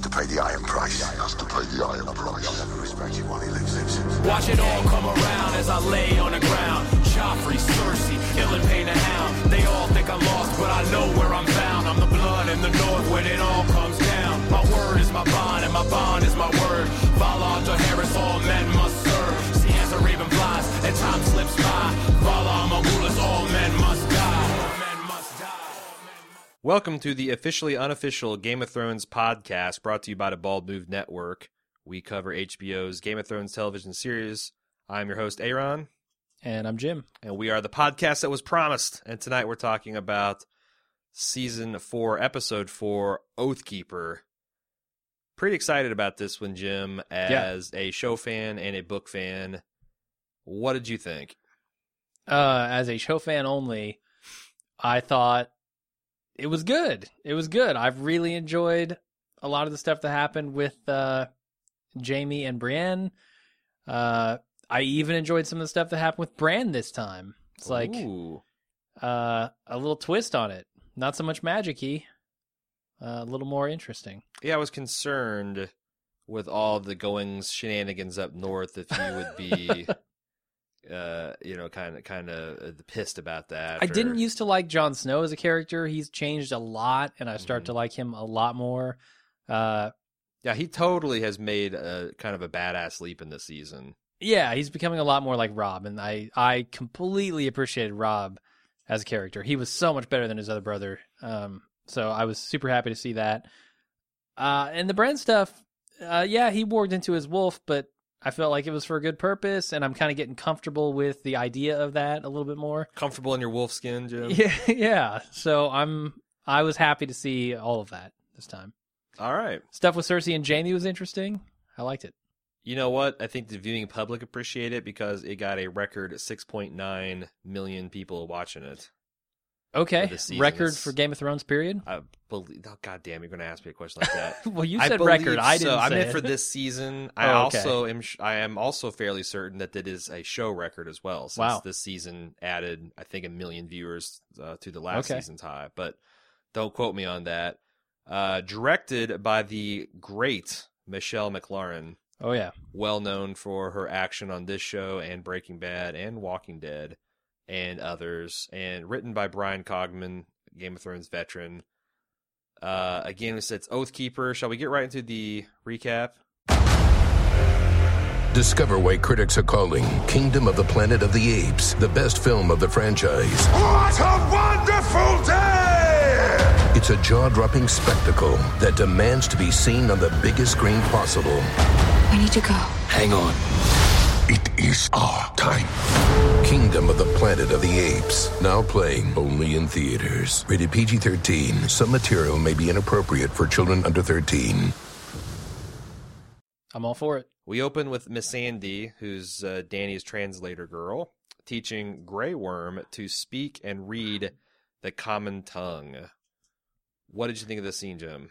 to pay the iron price. He has to pay the iron price. I'll never respect you while he lives. Watch it all come around as I lay on the ground. Joffrey, Cersei, Ilan Payne the Hound. They all think I'm lost, but I know where I'm found. I'm the blood in the north when it all comes down. My word is my bond, and my bond is my word. Valar Dohaeris, all men must serve. See as the raven flies, and time slips by. Valar Morghulis, all men must die. All men must die. Welcome to the officially unofficial Game of Thrones podcast brought to you by the Bald Move Network. We cover HBO's Game of Thrones television series. I'm your host, Aaron. And I'm Jim. And we are the podcast that was promised. And tonight we're talking about Season 4, Episode 4, Oathkeeper. Pretty excited about this one, Jim, as a show fan and a book fan. What did you think? As a show fan only, I thought it was good. It was good. I've really enjoyed a lot of the stuff that happened with Jaime and Brienne. I even enjoyed some of the stuff that happened with Bran this time. It's like a little twist on it. Not so much magic-y. A little more interesting. Yeah, I was concerned with all the goings shenanigans up north if you would be, kind of pissed about that. I didn't used to like Jon Snow as a character. He's changed a lot, and I start to like him a lot more. Yeah, he totally has made a kind of a badass leap in this season. Yeah, he's becoming a lot more like Robb, and I completely appreciated Robb as a character. He was so much better than his other brother, so I was super happy to see that. And the Bran stuff, he warged into his wolf, but I felt like it was for a good purpose, and I'm kind of getting comfortable with the idea of that a little bit more. Comfortable in your wolf skin, Jim? Yeah. So I was happy to see all of that this time. All right. Stuff with Cersei and Jaime was interesting. I liked it. You know what? I think the viewing public appreciate it because it got a record 6.9 million people watching it. Okay. Record for Game of Thrones, period? I believe. Oh, God damn, you're going to ask me a question like that. Well, you said record. I didn't say I meant it. for this season. Okay. I am also fairly certain that it is a show record as well. Since this season added, I think, 1 million viewers to the last season's high. But don't quote me on that. Directed by the great Michelle MacLaren. Oh, yeah. Well known for her action on this show and Breaking Bad and Walking Dead and others. And written by Brian Cogman, Game of Thrones veteran. Again, it's Oathkeeper. Shall we get right into the recap? Discover why critics are calling Kingdom of the Planet of the Apes the best film of the franchise. What a wonderful day! It's a jaw-dropping spectacle that demands to be seen on the biggest screen possible. We need to go. Hang on. It is our time. Kingdom of the Planet of the Apes. Now playing only in theaters. Rated PG-13. Some material may be inappropriate for children under 13. I'm all for it. We open with Miss Sandy, who's Dany's translator girl, teaching Grey Worm to speak and read the common tongue. What did you think of this scene, Jim?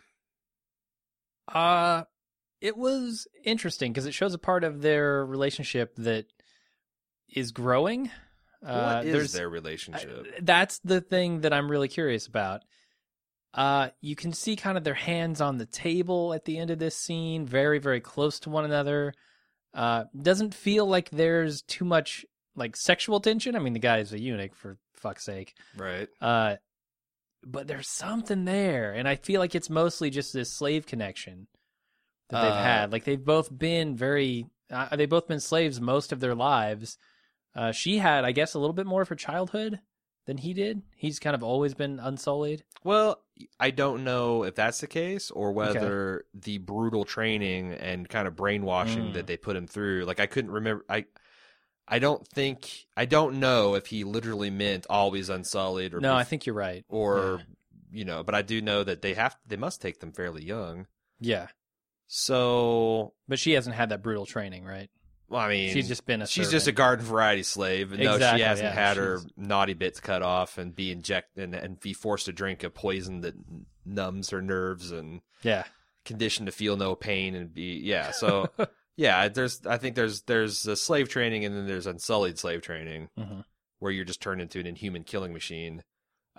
It was interesting because it shows a part of their relationship that is growing. What is their relationship? That's the thing that I'm really curious about. You can see kind of their hands on the table at the end of this scene, very, very close to one another. Doesn't feel like there's too much like sexual tension. I mean, the guy is a eunuch, for fuck's sake. Right. But there's something there, and I feel like it's mostly just this slave connection that they've had. Like they've both been slaves most of their lives. She had, I guess, a little bit more of her childhood than he did. He's kind of always been unsullied. Well, I don't know if that's the case or whether the brutal training and kind of brainwashing that they put him through. Like I couldn't remember. I don't know if he literally meant always unsullied or I think you're right. Or but I do know that they must take them fairly young. Yeah. So, but she hasn't had that brutal training, right? Well, I mean, she's just been she's just a garden variety slave. And exactly, no, she hasn't had her naughty bits cut off and be injected and be forced to drink a poison that numbs her nerves and conditioned to feel no pain and be So I think there's a slave training and then there's unsullied slave training where you're just turned into an inhuman killing machine.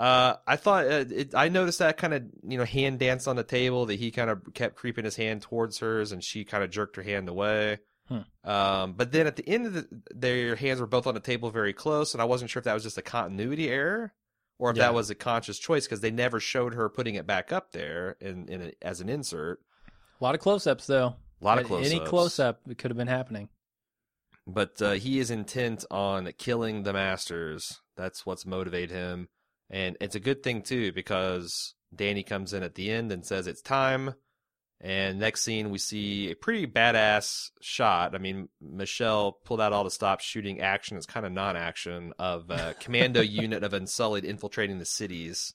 I thought I noticed that kind of hand dance on the table, that he kind of kept creeping his hand towards hers, and she kind of jerked her hand away. But then at the end of their hands were both on the table very close, and I wasn't sure if that was just a continuity error or if that was a conscious choice, because they never showed her putting it back up there as an insert. A lot of close-ups, though. A lot of close-ups. Any close-up, it could have been happening. But he is intent on killing the Masters. That's what's motivated him. And it's a good thing, too, because Dany comes in at the end and says it's time. And next scene, we see a pretty badass shot. I mean, Michelle pulled out all the stops shooting action. It's kind of non-action of a commando unit of Unsullied infiltrating the cities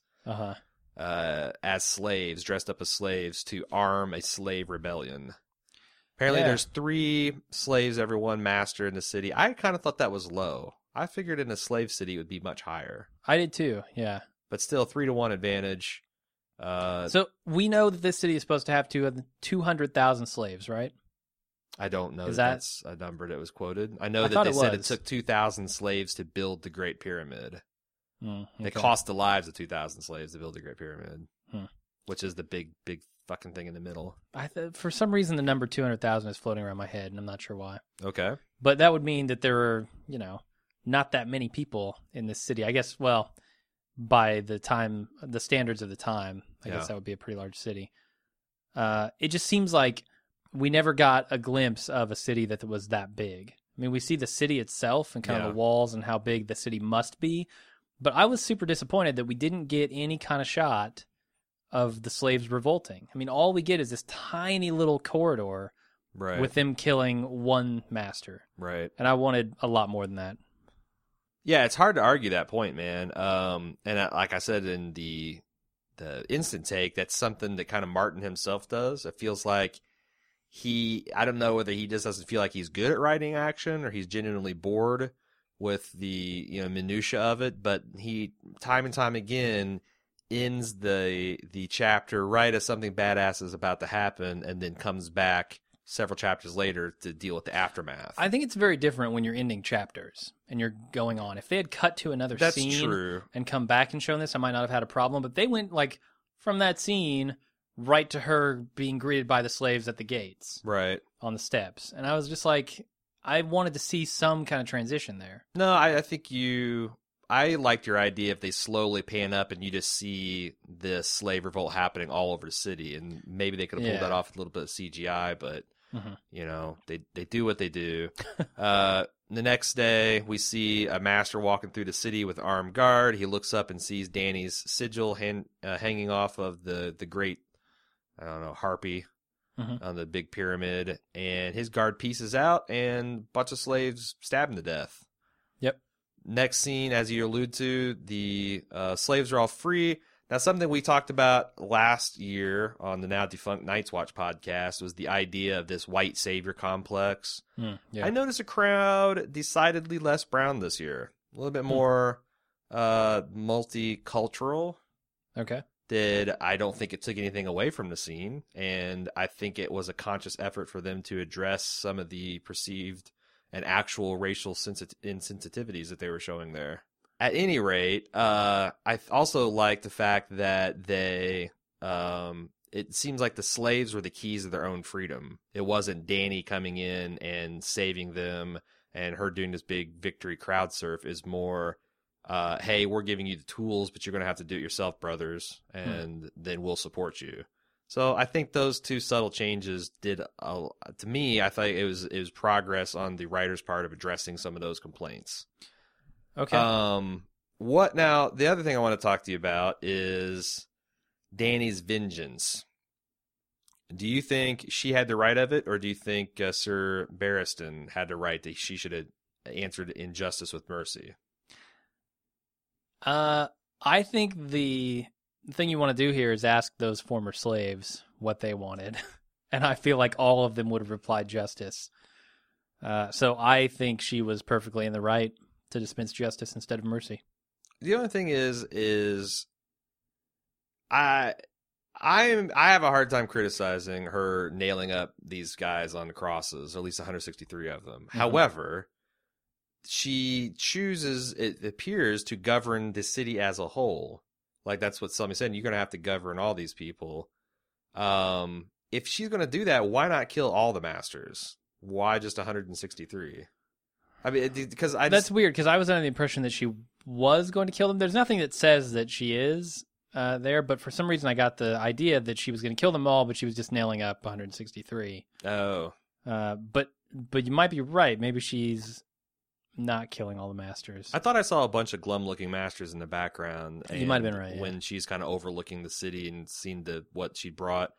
as slaves, dressed up as slaves, to arm a slave rebellion. Apparently, there's 3 slaves every one master in the city. I kind of thought that was low. I figured in a slave city it would be much higher. I did too, yeah. But still, 3-1 advantage. So we know that this city is supposed to have 200,000 slaves, right? I don't know if that's a number that was quoted. I know that they said it took 2,000 slaves to build the Great Pyramid. Okay. It cost the lives of 2,000 slaves to build the Great Pyramid, which is the big fucking thing in the middle. For some reason, the number 200,000 is floating around my head, and I'm not sure why. Okay. But that would mean that there are, not that many people in this city. I guess, well, by the standards of the time, I guess that would be a pretty large city. It just seems like we never got a glimpse of a city that was that big. I mean, we see the city itself and kind of the walls and how big the city must be, but I was super disappointed that we didn't get any kind of shot of the slaves revolting. I mean, all we get is this tiny little corridor with them killing one master. Right. And I wanted a lot more than that. Yeah, it's hard to argue that point, man. Like I said in the instant take, that's something that kind of Martin himself does. It feels like I don't know whether he just doesn't feel like he's good at writing action or he's genuinely bored with the minutia of it, but he time and time again ends the chapter right as something badass is about to happen, and then comes back several chapters later to deal with the aftermath. I think it's very different when you're ending chapters and you're going on. If they had cut to another scene and come back and shown this, I might not have had a problem. But they went from that scene right to her being greeted by the slaves at the gates, right on the steps, and I was just like, I wanted to see some kind of transition there. No, I think I liked your idea if they slowly pan up and you just see the slave revolt happening all over the city, and maybe they could have pulled that off with a little bit of CGI, but they do what they do. The next day, we see a master walking through the city with armed guard. He looks up and sees Dany's sigil hanging off of the great, harpy on the big pyramid, and his guard pieces out, and a bunch of slaves stab him to death. Yep. Next scene, as you allude to, the slaves are all free. Now, something we talked about last year on the now defunct Night's Watch podcast was the idea of this white savior complex. I noticed a crowd decidedly less brown this year. A little bit more multicultural. Okay. I don't think it took anything away from the scene, and I think it was a conscious effort for them to address some of the perceived and actual racial insensitivities that they were showing there. At any rate, I also like the fact that they, it seems like the slaves were the keys of their own freedom. It wasn't Dany coming in and saving them and her doing this big victory crowd surf. Is more, hey, we're giving you the tools, but you're going to have to do it yourself, brothers, and then we'll support you. So I think those two subtle changes did, to me, I thought it was progress on the writer's part of addressing some of those complaints. Okay. What now? The other thing I want to talk to you about is Dany's vengeance. Do you think she had the right of it, or do you think Sir Barristan had the right that she should have answered injustice with mercy? I think the thing you want to do here is ask those former slaves what they wanted, and I feel like all of them would have replied justice. So I think she was perfectly in the right to dispense justice instead of mercy. The only thing is I have a hard time criticizing her nailing up these guys on the crosses, or at least 163 of them. Mm-hmm. However, she chooses, it appears, to govern the city as a whole. Like, that's what somebody said. You're going to have to govern all these people. If she's going to do that, why not kill all the masters? Why just 163? I mean, because That's weird, because I was under the impression that she was going to kill them. There's nothing that says that she is there, but for some reason I got the idea that she was going to kill them all, but she was just nailing up 163. Oh. But you might be right. Maybe she's not killing all the masters. I thought I saw a bunch of glum-looking masters in the background. You might have been right, yeah. When she's kind of overlooking the city and seeing what she brought.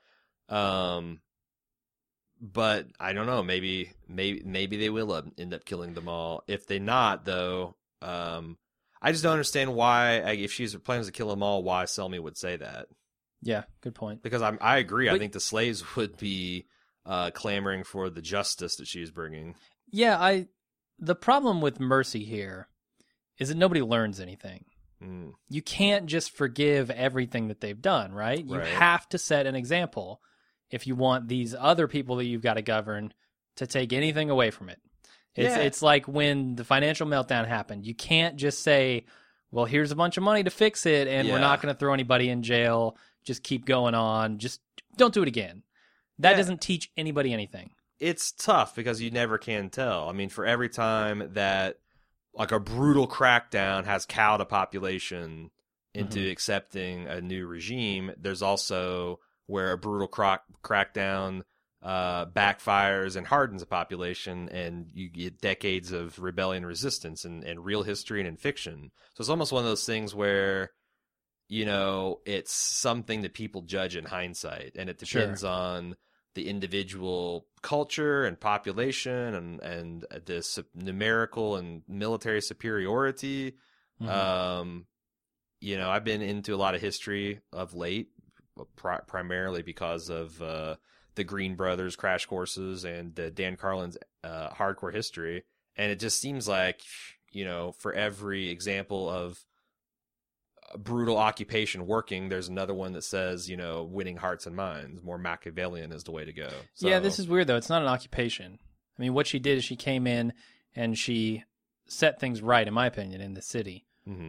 But I don't know. Maybe they will end up killing them all. If they not, though, I just don't understand why. If she's plans to kill them all, why Selmy would say that. Yeah, good point. Because I agree. I think the slaves would be clamoring for the justice that she's bringing. Yeah, the problem with mercy here is that nobody learns anything. You can't just forgive everything that they've done, right? You have to set an example if you want these other people that you've got to govern to take anything away from it. It's like when the financial meltdown happened. You can't just say, well, here's a bunch of money to fix it, and we're not going to throw anybody in jail. Just keep going on. Just don't do it again. That doesn't teach anybody anything. It's tough because you never can tell. I mean, for every time that like a brutal crackdown has cowed a population into accepting a new regime, there's also where a brutal crackdown backfires and hardens a population, and you get decades of rebellion and resistance and real history and in fiction. So it's almost one of those things where, you know, it's something that people judge in hindsight, and it depends on the individual culture and population and this numerical and military superiority. You know, I've been into a lot of history of late, primarily because of the Green Brothers Crash Courses and Dan Carlin's Hardcore History. And it just seems like, you know, for every example of a brutal occupation working, there's another one that says, you know, winning hearts and minds, more Machiavellian is the way to go. So, yeah, this is weird, though. It's not an occupation. I mean, what she did is she came in and she set things right, in my opinion, in the city.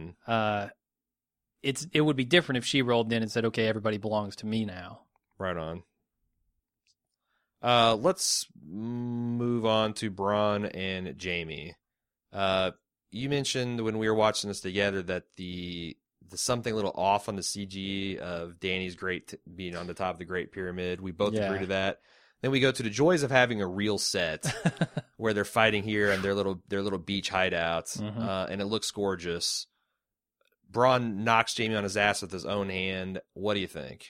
It would be different if she rolled in and said, okay, everybody belongs to me now. Right on. Let's move on to Bronn and Jaime. You mentioned when we were watching this together that the something a little off on the CG of Dany's being on the top of the Great Pyramid. We both agree to that. Then we go to the joys of having a real set where they're fighting here and their little beach hideouts, and it looks gorgeous. Bronn knocks Jaime on his ass with his own hand. What do you think?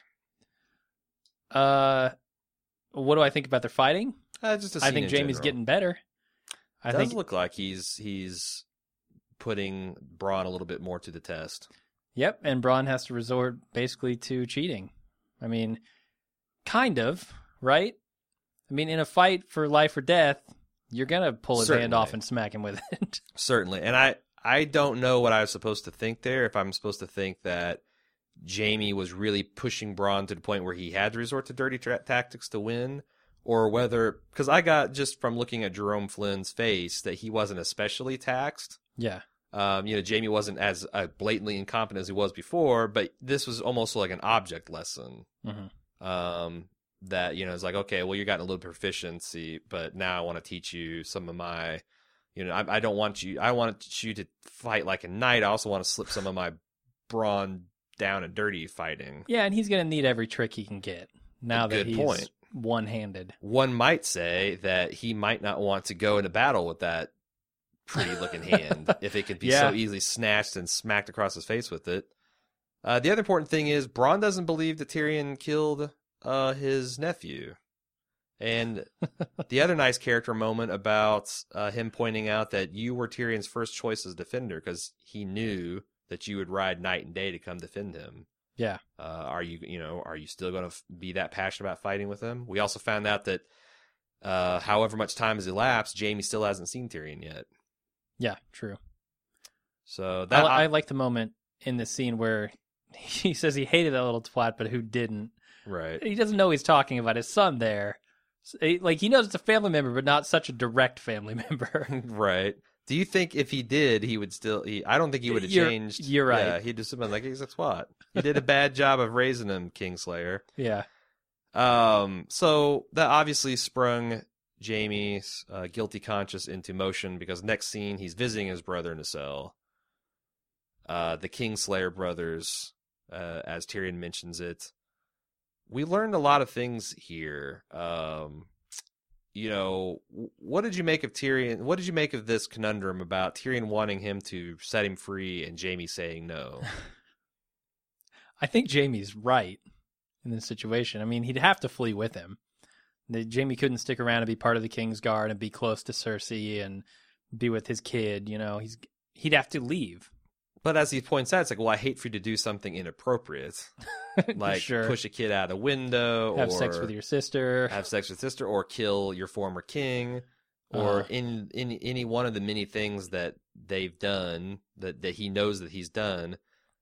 What do I think about their fighting? Just a scene I think Jaime's general. getting better. It does look like he's putting Bronn a little bit more to the test. Yep, and Bronn has to resort basically to cheating. I mean, kind of, right? I mean, in a fight for life or death, you're going to pull his hand off and smack him with it. Certainly. And I don't know what I was supposed to think there, if I'm supposed to think that Jaime was really pushing Bronn to the point where he had to resort to dirty tactics to win, or whether, because I got just from looking at Jerome Flynn's face that he wasn't especially taxed. Yeah. You know, Jaime wasn't as blatantly incompetent as he was before, but this was almost like an object lesson. That, you know, it's like, okay, well, you're getting a little proficiency, but now I want to teach you some of my, you know, I want you to fight like a knight. I also want to slip some of my brawn down and dirty fighting. Yeah, and he's going to need every trick he can get now that he's one-handed. One might say that he might not want to go into battle with that pretty-looking hand if it could be so easily snatched and smacked across his face with it. The other important thing is Bronn doesn't believe that Tyrion killed his nephew. And the other nice character moment about him pointing out that you were Tyrion's first choice as defender because he knew that you would ride night and day to come defend him. Yeah. Are you still going to be that passionate about fighting with him? We also found out that however much time has elapsed, Jaime still hasn't seen Tyrion yet. Yeah, true. So that I like the moment in the scene where he says he hated that little twat, but who didn't? Right. He doesn't know he's talking about his son there. Like, he knows it's a family member, but not such a direct family member. Right. Do you think if he did, he would still? I don't think he would have changed. You're right. Yeah, he'd just been like, "He's a twat." He did a bad job of raising him, Kingslayer. Yeah. So that obviously sprung Jaime's guilty conscience into motion because next scene he's visiting his brother in a cell. The Kingslayer brothers, as Tyrion mentions it. We learned a lot of things here. What did you make of Tyrion? What did you make of this conundrum about Tyrion wanting him to set him free and Jaime saying no? I think Jaime's right in this situation. I mean, he'd have to flee with him. Jaime couldn't stick around and be part of the King's Guard and be close to Cersei and be with his kid. He'd have to leave. But as he points out, it's like, well, I hate for you to do something inappropriate, like push a kid out a window, have or sex with your sister, or kill your former king, or in any one of the many things that they've done that he knows that he's done.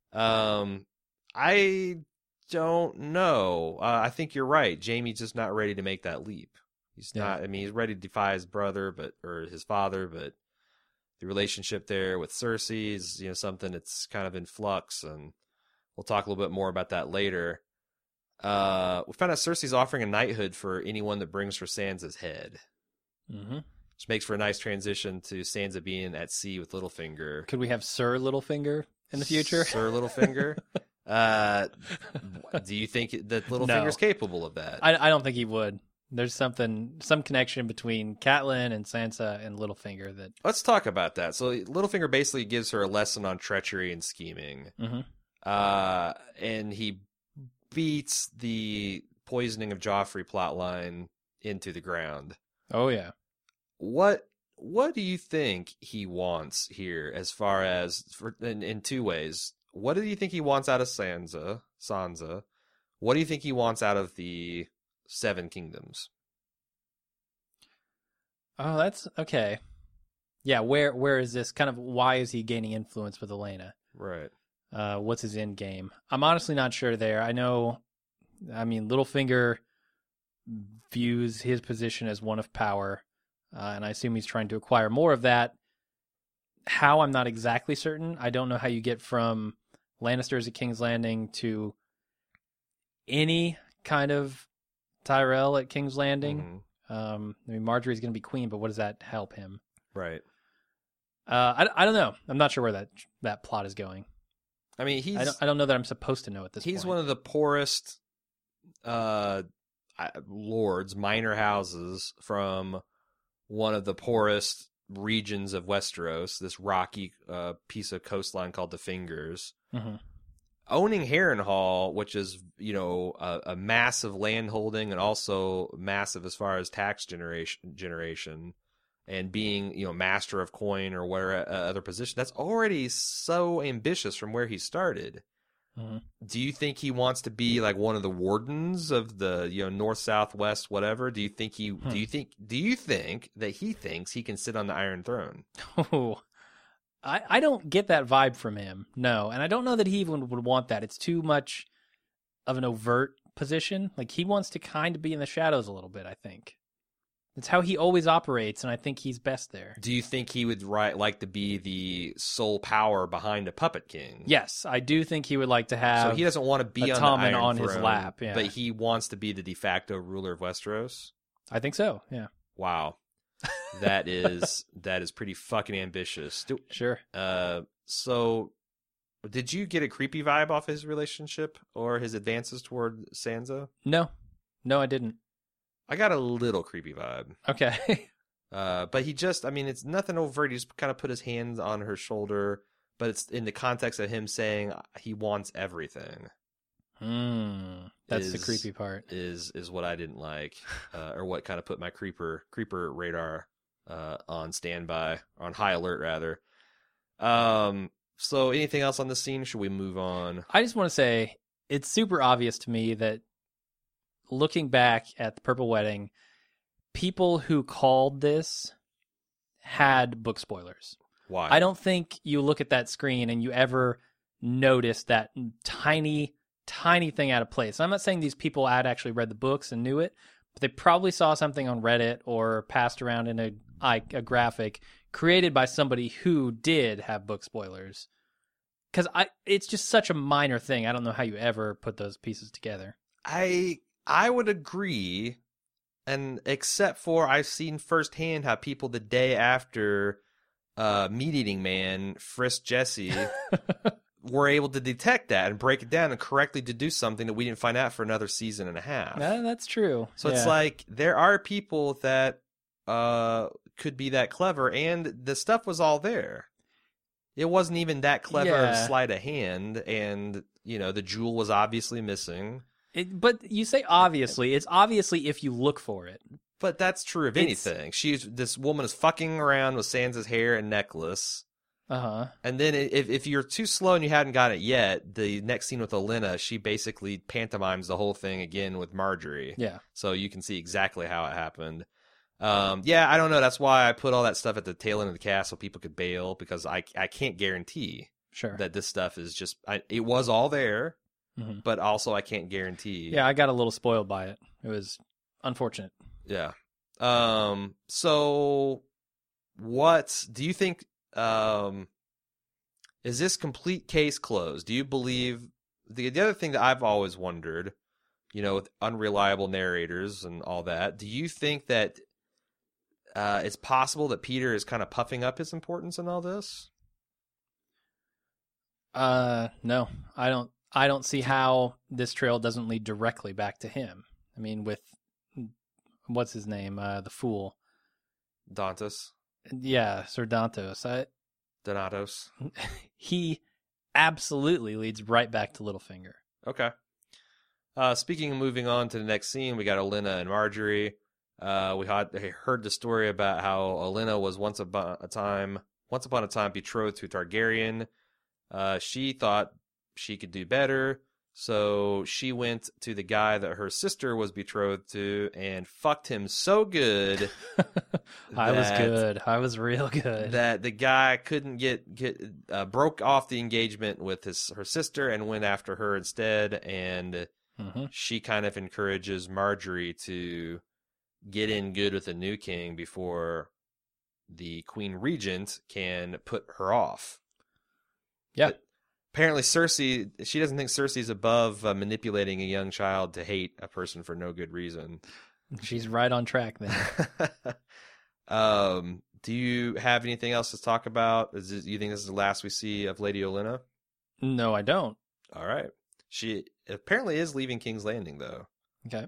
I don't know. I think you're right. Jaime's just not ready to make that leap. He's not. I mean, he's ready to defy his brother, or his father, but the relationship there with Cersei is, something that's kind of in flux, and we'll talk a little bit more about that later. We found out Cersei's offering a knighthood for anyone that brings her Sansa's head, which makes for a nice transition to Sansa being at sea with Littlefinger. Could we have Sir Littlefinger in the future? Sir Littlefinger? Do you think that Littlefinger's capable of that? I don't think he would. There's some connection between Catelyn and Sansa and Littlefinger that. Let's talk about that. So Littlefinger basically gives her a lesson on treachery and scheming. And he beats the poisoning of Joffrey plotline into the ground. Oh yeah. What do you think he wants here, as far as in two ways? What do you think he wants out of Sansa? What do you think he wants out of the Seven Kingdoms? Oh, that's okay. Yeah, where is this kind of? Why is he gaining influence with Olenna? Right. What's his end game? I'm honestly not sure there. I mean, Littlefinger views his position as one of power, and I assume he's trying to acquire more of that. How, I'm not exactly certain. I don't know how you get from Lannisters at King's Landing to any kind of Tyrell at King's Landing. I mean, Marjorie's going to be queen, but what does that help him? Right. I don't know. I'm not sure where that plot is going. I mean, I don't know that I'm supposed to know at this point. He's one of the poorest lords, minor houses from one of the poorest regions of Westeros, this rocky piece of coastline called the Fingers. Owning Harrenhal, which is, a massive land holding and also massive as far as tax generation, and being, master of coin or where other position, that's already so ambitious from where he started. Do you think he wants to be like one of the wardens of the, north, south, west, whatever? Do you think do you think that he thinks he can sit on the Iron Throne? Oh, I don't get that vibe from him. No. And I don't know that he even would want that. It's too much of an overt position. Like, he wants to kind of be in the shadows a little bit, I think. It's how he always operates, and I think he's best there. Do you think he would like to be the sole power behind a puppet king? Yes, I do think he would like to have. So he doesn't want to be on the Iron Throne, his lap, yeah. But he wants to be the de facto ruler of Westeros? I think so, yeah. Wow. That is pretty fucking ambitious. Sure. So did you get a creepy vibe off his relationship or his advances toward Sansa? No, I didn't. I got a little creepy vibe. Okay. But it's nothing overt. He just kind of put his hands on her shoulder, but it's in the context of him saying he wants everything. That's the creepy part. Is what I didn't like, or what kind of put my creeper radar on standby, on high alert rather. So anything else on this scene? Should we move on? I just want to say it's super obvious to me that looking back at the Purple Wedding, people who called this had book spoilers. Why? I don't think you look at that screen and you ever notice that tiny thing out of place. I'm not saying these people had actually read the books and knew it, but they probably saw something on Reddit or passed around in a graphic created by somebody who did have book spoilers. Because it's just such a minor thing. I don't know how you ever put those pieces together. I would agree, and except for I've seen firsthand how people the day after Meat Eating Man frisked Jesse were able to detect that and break it down and correctly deduce something that we didn't find out for another season and a half. That's true. So it's like there are people that could be that clever, and the stuff was all there. It wasn't even that clever of sleight of hand, and the jewel was obviously missing. But you say obviously. It's obviously if you look for it. But that's true of anything. This woman is fucking around with Sansa's hair and necklace. Uh-huh. And then if you're too slow and you hadn't got it yet, the next scene with Olenna, she basically pantomimes the whole thing again with Marjorie. Yeah. So you can see exactly how it happened. I don't know. That's why I put all that stuff at the tail end of the cast so people could bail, because I can't guarantee that this stuff is just... it was all there, but also I can't guarantee. Yeah, I got a little spoiled by it. It was unfortunate. Yeah. So what do you think... is this complete case closed? Do you believe the other thing that I've always wondered, with unreliable narrators and all that, do you think that it's possible that Peter is kind of puffing up his importance in all this? No, I don't see how this trail doesn't lead directly back to him. I mean, with what's his name, the fool, Dantos. Yeah, Sir Dantos. Donatos. He absolutely leads right back to Littlefinger. Okay. Speaking of moving on to the next scene, we got Olenna and Marjorie. We heard the story about how Olenna was once upon a time betrothed to Targaryen. She thought she could do better, so she went to the guy that her sister was betrothed to and fucked him so good. I was good. I was real good. That the guy couldn't broke off the engagement with her sister and went after her instead. And she kind of encourages Marjorie to get in good with the new king before the Queen Regent can put her off. Yeah. But apparently Cersei, she doesn't think Cersei's above manipulating a young child to hate a person for no good reason. She's right on track then. Do you have anything else to talk about? Do you think this is the last we see of Lady Olenna? No, I don't. All right. She apparently is leaving King's Landing, though. Okay.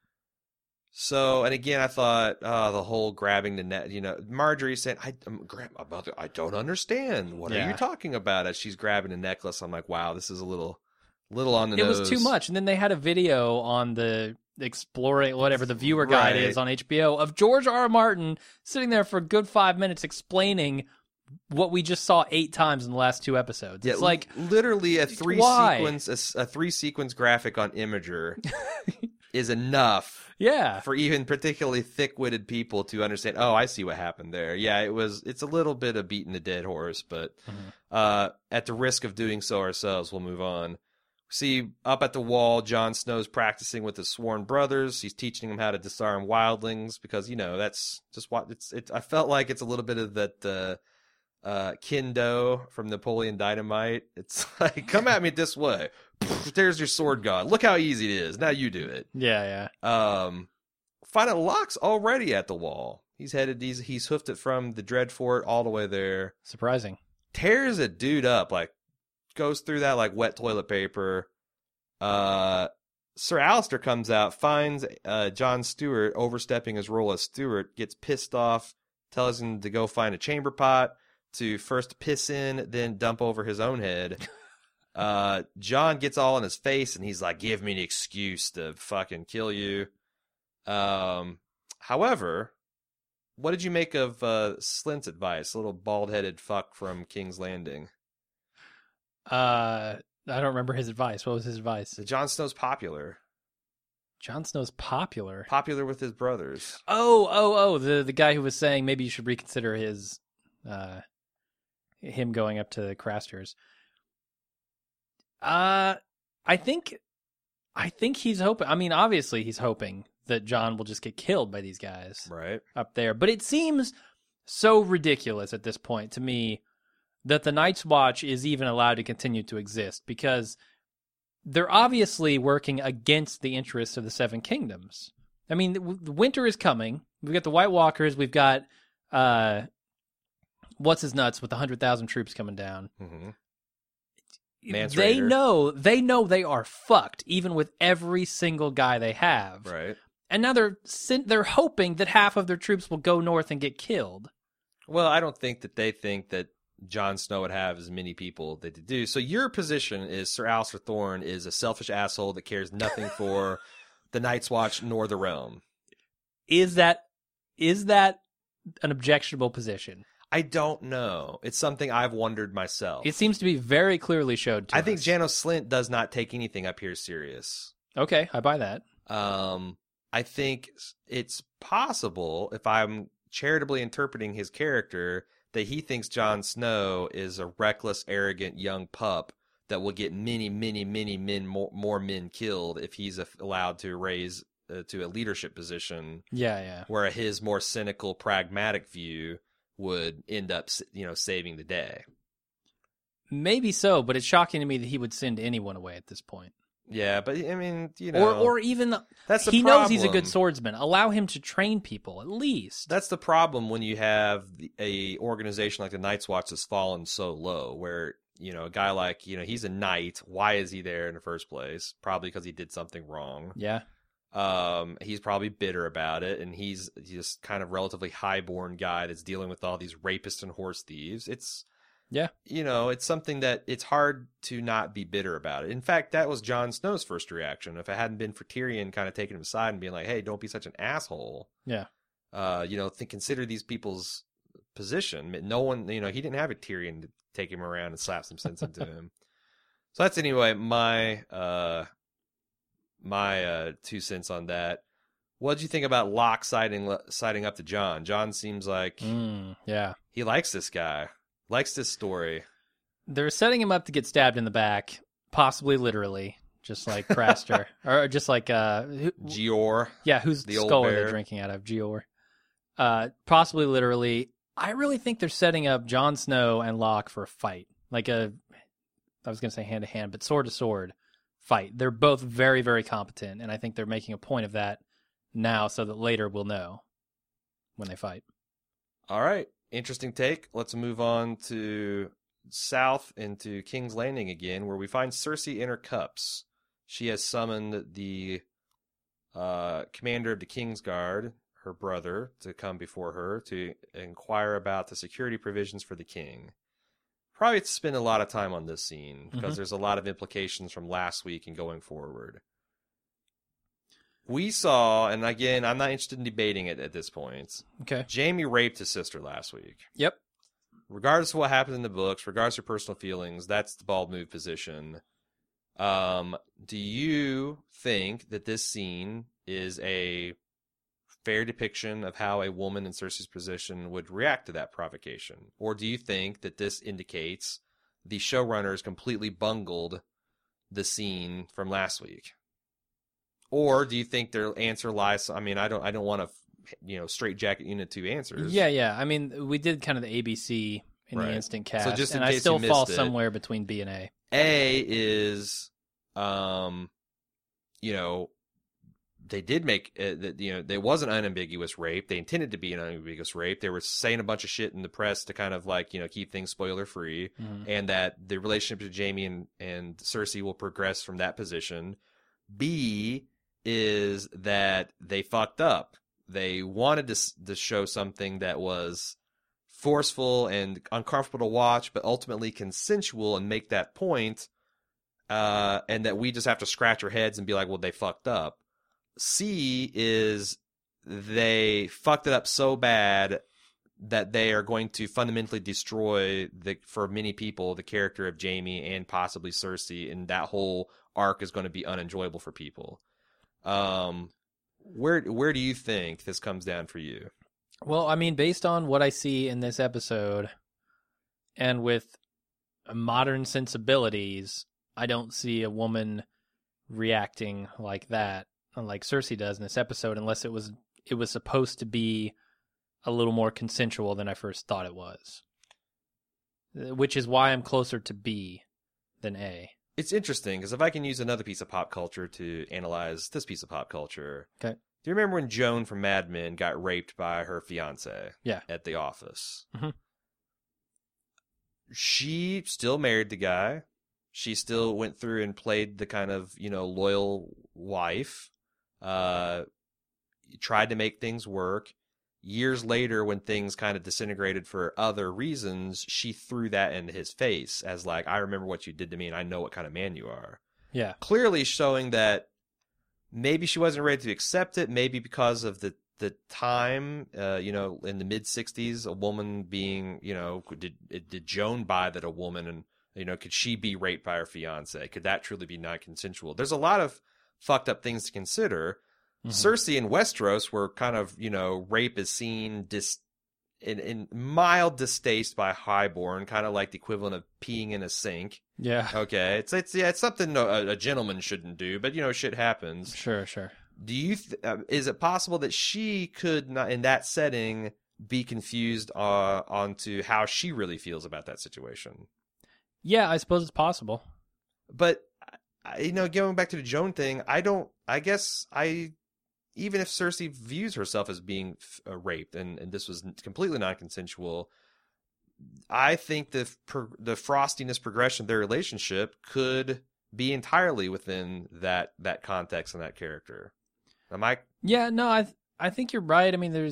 So, and again, I thought the whole grabbing the net, Marjorie said, I don't understand. What are you talking about? As she's grabbing the necklace, I'm like, wow, this is a little on the nose. It was too much. And then they had a video on the exploring, whatever the viewer guide is on HBO, of George R. R. Martin sitting there for a good 5 minutes explaining what we just saw 8 times in the last 2 episodes. Yeah, it's like literally a 3-sequence graphic on Imager is enough. Yeah. For even particularly thick-witted people to understand, oh, I see what happened there. Yeah, it's a little bit of beating a dead horse, but at the risk of doing so ourselves, we'll move on. See, up at the wall, Jon Snow's practicing with his sworn brothers. He's teaching them how to disarm wildlings because, that's just what I felt like it's a little bit of that Kindo from Napoleon Dynamite. It's like, come at me this way. There's your sword god. Look how easy it is. Now you do it. Yeah. Find out Locke's already at the wall. He's hoofed it from the Dreadfort all the way there. Surprising. Tears a dude up, like goes through that like wet toilet paper. Sir Alistair comes out, finds Jon Stewart overstepping his role as Stewart, gets pissed off, tells him to go find a chamber pot to first piss in, then dump over his own head. Jon gets all in his face and he's like, give me an excuse to fucking kill you. However, what did you make of Slint's advice, a little bald-headed fuck from King's Landing? I don't remember his advice. What was his advice? Jon Snow's popular. Jon Snow's popular? Popular with his brothers. Oh, the guy who was saying maybe you should reconsider his him going up to Craster's. I think he's hoping. I mean, obviously he's hoping that Jon will just get killed by these guys right up there. But it seems so ridiculous at this point to me that the Night's Watch is even allowed to continue to exist, because they're obviously working against the interests of the Seven Kingdoms. I mean, the winter is coming. We've got the White Walkers. We've got what's his nuts with the 100,000 troops coming down. Mm-hmm. They know they are fucked, even with every single guy they have. Right. And now they're hoping that half of their troops will go north and get killed. Well, I don't think that they think that Jon Snow would have as many people that they do. So your position is Sir Alistair Thorne is a selfish asshole that cares nothing for the Night's Watch nor the realm. Is that an objectionable position? I don't know. It's something I've wondered myself. It seems to be very clearly showed to us. I think Janos Slynt does not take anything up here serious. Okay, I buy that. I think it's possible, if I'm charitably interpreting his character, that he thinks Jon Snow is a reckless, arrogant young pup that will get many, many, many more men killed if he's allowed to raise to a leadership position. Yeah. Where his more cynical, pragmatic view would end up, saving the day. Maybe so, but it's shocking to me that he would send anyone away at this point. Yeah, but I mean, or even that's the he problem. knows he's a good swordsman. Allow him to train people at least. That's the problem when you have a organization like the Night's Watch that's fallen so low, where a guy like he's a knight. Why is he there in the first place? Probably because he did something wrong. Yeah. He's probably bitter about it, and he's just kind of relatively highborn guy that's dealing with all these rapists and horse thieves. It's it's something that it's hard to not be bitter about it. In fact, that was Jon Snow's first reaction. If it hadn't been for Tyrion kind of taking him aside and being like, "Hey, don't be such an asshole." Yeah. Consider these people's position. No one, he didn't have a Tyrion to take him around and slap some sense into him. So that's anyway my 2 cents on that. What did you think about Locke siding up to Jon? Jon seems like he likes this guy, likes this story. They're setting him up to get stabbed in the back, possibly literally, just like Craster, or just like Gior. Yeah, whose the skull are they drinking out of? Gior. Possibly literally. I really think they're setting up Jon Snow and Locke for a fight, I was going to say hand to hand, but sword to sword fight. They're both very, very competent, and I think they're making a point of that now so that later we'll know when they fight. All right. Interesting take. Let's move on to south into King's Landing again, where we find Cersei in her cups. She has summoned the commander of the Kingsguard, her brother, to come before her to inquire about the security provisions for the king. Probably spend a lot of time on this scene because there's a lot of implications from last week and going forward. We saw, and again, I'm not interested in debating it at this point. Okay. Jaime raped his sister last week. Yep. Regardless of what happens in the books, regardless of personal feelings, that's the bald move position. Do you think that this scene is a fair depiction of how a woman in Cersei's position would react to that provocation? Or do you think that this indicates the showrunners completely bungled the scene from last week? Or do you think their answer lies? I mean, I don't want to, straight jacket unit 2 answers. Yeah. I mean, we did kind of the ABC in the instant cast, so just in and case I still you missed fall it, somewhere between B and A. A is, they did make there was an unambiguous rape. They intended to be an unambiguous rape. They were saying a bunch of shit in the press to kind of keep things spoiler free, and that the relationship to Jaime and Cersei will progress from that position. B is that they fucked up. They wanted to show something that was forceful and uncomfortable to watch, but ultimately consensual, and make that point, and that we just have to scratch our heads and be like, well, they fucked up. C is they fucked it up so bad that they are going to fundamentally destroy for many people, the character of Jaime and possibly Cersei, and that whole arc is going to be unenjoyable for people. Where do you think this comes down for you? Well, I mean, based on what I see in this episode, and with modern sensibilities, I don't see a woman reacting like that, like Cersei does in this episode, unless it was supposed to be a little more consensual than I first thought it was, which is why I'm closer to B than A. It's interesting because if I can use another piece of pop culture to analyze this piece of pop culture. Okay. Do you remember when Joan from Mad Men got raped by her fiance? Yeah. At the office. Mm-hmm. She still married the guy. She still went through and played the kind of, loyal wife. Tried to make things work. Years later, when things kind of disintegrated for other reasons, she threw that into his face as like, I remember what you did to me and I know what kind of man you are. Yeah. Clearly showing that maybe she wasn't ready to accept it, maybe because of the time, in the mid-'60s, a woman being, did Joan buy that a woman, and, could she be raped by her fiance? Could that truly be non-consensual? There's a lot of fucked up things to consider. Mm-hmm. Cersei and Westeros were kind of, rape is seen in mild distaste by Highborn, kind of like the equivalent of peeing in a sink. Yeah. Okay. It's something a gentleman shouldn't do, but shit happens. Sure. Do you? Is it possible that she could not, in that setting, be confused onto how she really feels about that situation? Yeah, I suppose it's possible. But going back to the Joan thing, even if Cersei views herself as being raped, and this was completely non-consensual, I think the frostiness progression of their relationship could be entirely within that context and that character. Am I? Yeah, no, I think you're right. I mean,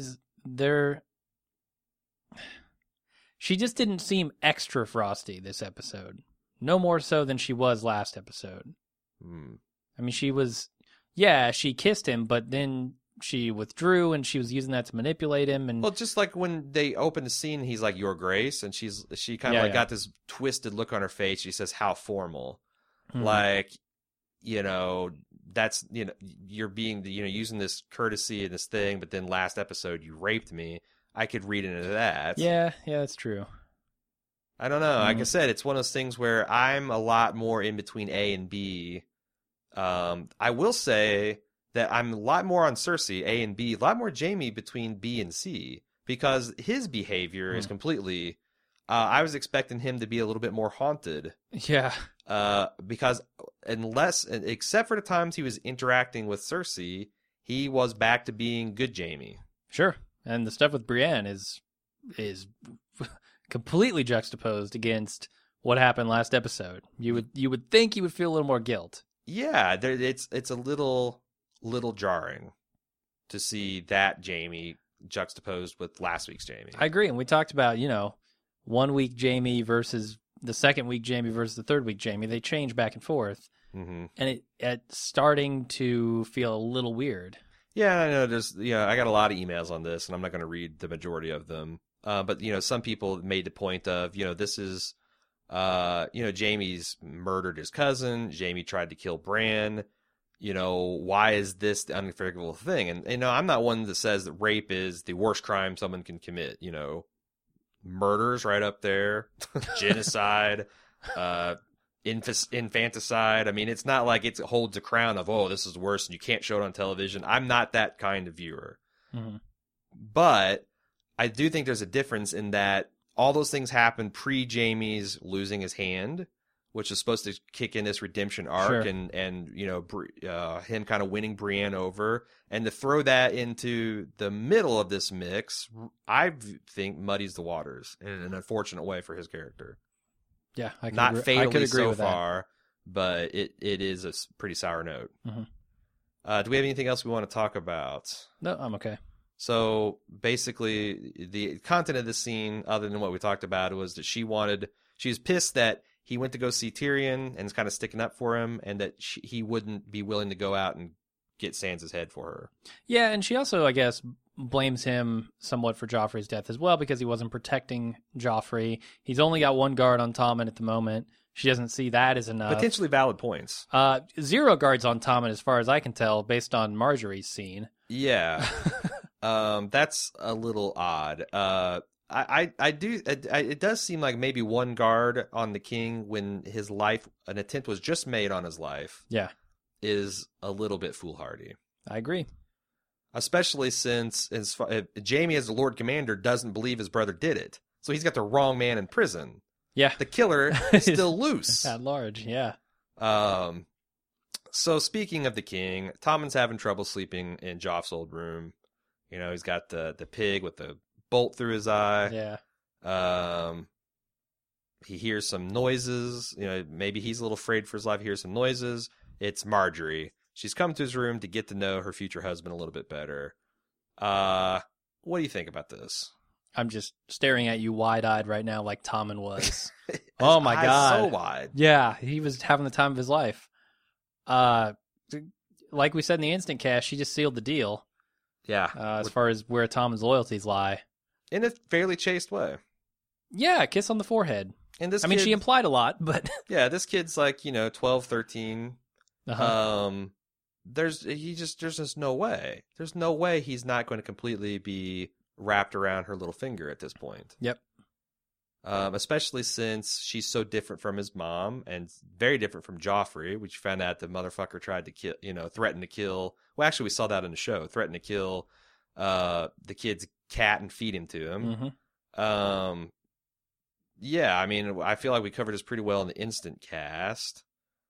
she just didn't seem extra frosty this episode. No more so than she was last episode. I mean, she kissed him, but then she withdrew and she was using that to manipulate him. And well, just like when they open the scene, he's like, "Your Grace," and she kind of got this twisted look on her face. She says, "How formal," like, that's, you're being, using this courtesy and this thing, but then last episode you raped me. I could read into that. Yeah, that's true. I don't know. Like I said, it's one of those things where I'm a lot more in between A and B. I will say that I'm a lot more on Cersei, A and B, a lot more Jaime between B and C, because his behavior is completely... I was expecting him to be a little bit more haunted. Yeah. Because except for the times he was interacting with Cersei, he was back to being good Jaime. Sure. And the stuff with Brienne is completely juxtaposed against what happened last episode. You would think he would feel a little more guilt. Yeah, it's a little jarring to see that Jaime juxtaposed with last week's Jaime. I agree, and we talked about 1 week Jaime versus the second week Jaime versus the third week Jaime. They change back and forth, and it's starting to feel a little weird. Yeah, I know. I got a lot of emails on this, and I'm not going to read the majority of them. But some people made the point of this is. Jaime's murdered his cousin. Jaime tried to kill Bran. Why is this the unforgivable thing? And, I'm not one that says that rape is the worst crime someone can commit. Murder's right up there. Genocide, infanticide. I mean, it's not like it holds a crown of, oh, this is worse and you can't show it on television. I'm not that kind of viewer. Mm-hmm. But I do think there's a difference in that all those things happened pre-Jaime's losing his hand, which is supposed to kick in this redemption arc, sure. and him kind of winning Brienne over, and to throw that into the middle of this mix, I think muddies the waters in an unfortunate way for his character. Yeah, not fatally so far, but it is a pretty sour note. Mm-hmm. Do we have anything else we want to talk about? No, I'm okay. So basically, the content of the scene, other than what we talked about, was that she was pissed that he went to go see Tyrion and is kind of sticking up for him, and that he wouldn't be willing to go out and get Sansa's head for her. Yeah, and she also, I guess, blames him somewhat for Joffrey's death as well, because he wasn't protecting Joffrey. He's only got one guard on Tommen at the moment. She doesn't see that as enough. Potentially valid points. 0 guards on Tommen, as far as I can tell, based on Marjorie's scene. Yeah. That's a little odd. It does seem like maybe one guard on the king when an attempt was just made on his life. Yeah. Is a little bit foolhardy. I agree. especially since Jaime, as the Lord Commander, doesn't believe his brother did it. So he's got the wrong man in prison. Yeah. The killer is still loose. At large, yeah. So speaking of the king, Tommen's having trouble sleeping in Joff's old room. You know, he's got the pig with the bolt through his eye. Yeah. He hears some noises. You know, maybe he's a little afraid for his life. He hears some noises. It's Margaery. She's come to his room to get to know her future husband a little bit better. What do you think about this? I'm just staring at you wide-eyed right now like Tommen was. Oh, my eyes God. so wide. Yeah, he was having the time of his life. Like we said in the instant cast, she just sealed the deal. Yeah. As far as where Tommen's loyalties lie. In a fairly chaste way. Yeah, a kiss on the forehead. And this I mean, kid, she implied a lot, but... yeah, this kid's like, 12, 13. Uh-huh. There's just no way. There's no way he's not going to completely be wrapped around her little finger at this point. Yep. Especially since she's so different from his mom and very different from Joffrey, which found out the motherfucker tried to kill, threatened to kill. Well, actually, we saw that in the show. Threatened to kill the kid's cat and feed him to him. Mm-hmm. Yeah, I mean, I feel like we covered this pretty well in the instant cast.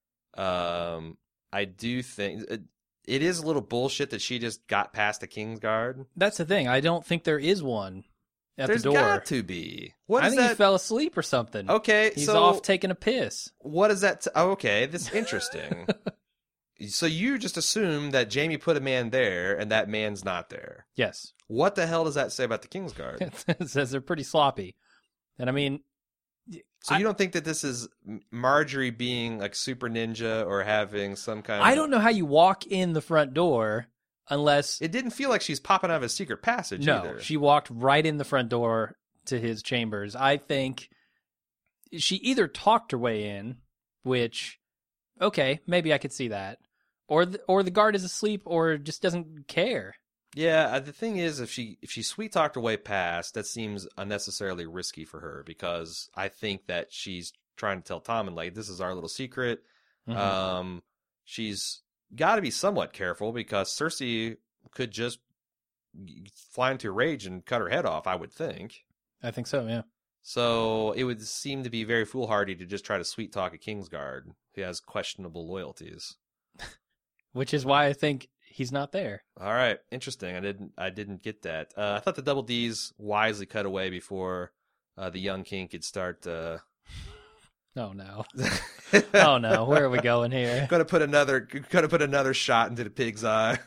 I do think it is a little bullshit that she just got past the Kingsguard. That's the thing. I don't think there is one at There's the door. got to be. What I is think he that? fell asleep or something. Okay, He's so off taking a piss. what is that? Okay, this is interesting. So you just assume that Jaime put a man there and that man's not there. Yes. What the hell does that say about the Kingsguard? It says they're pretty sloppy. And I mean... So you don't think that this is Margaery being like super ninja or having some kind of... I don't know how you walk in the front door unless... It didn't feel like she's popping out of a secret passage No, either. she walked right in the front door to his chambers. I think she either talked her way in, which, okay, maybe I could see that, or the guard is asleep or just doesn't care. Yeah, the thing is, if she sweet talked her way past, that seems unnecessarily risky for her because I think that she's trying to tell Tommen, like, this is our little secret. Mm-hmm. She's got to be somewhat careful because Cersei could just fly into a rage and cut her head off, I would think. I think so, yeah. So it would seem to be very foolhardy to just try to sweet talk a Kingsguard who has questionable loyalties. Which is why I think he's not there. All right, interesting. I didn't get that. I thought the Double D's wisely cut away before the young king could start. Oh no! Oh no! Where are we going here? Gonna put another shot into the pig's eye.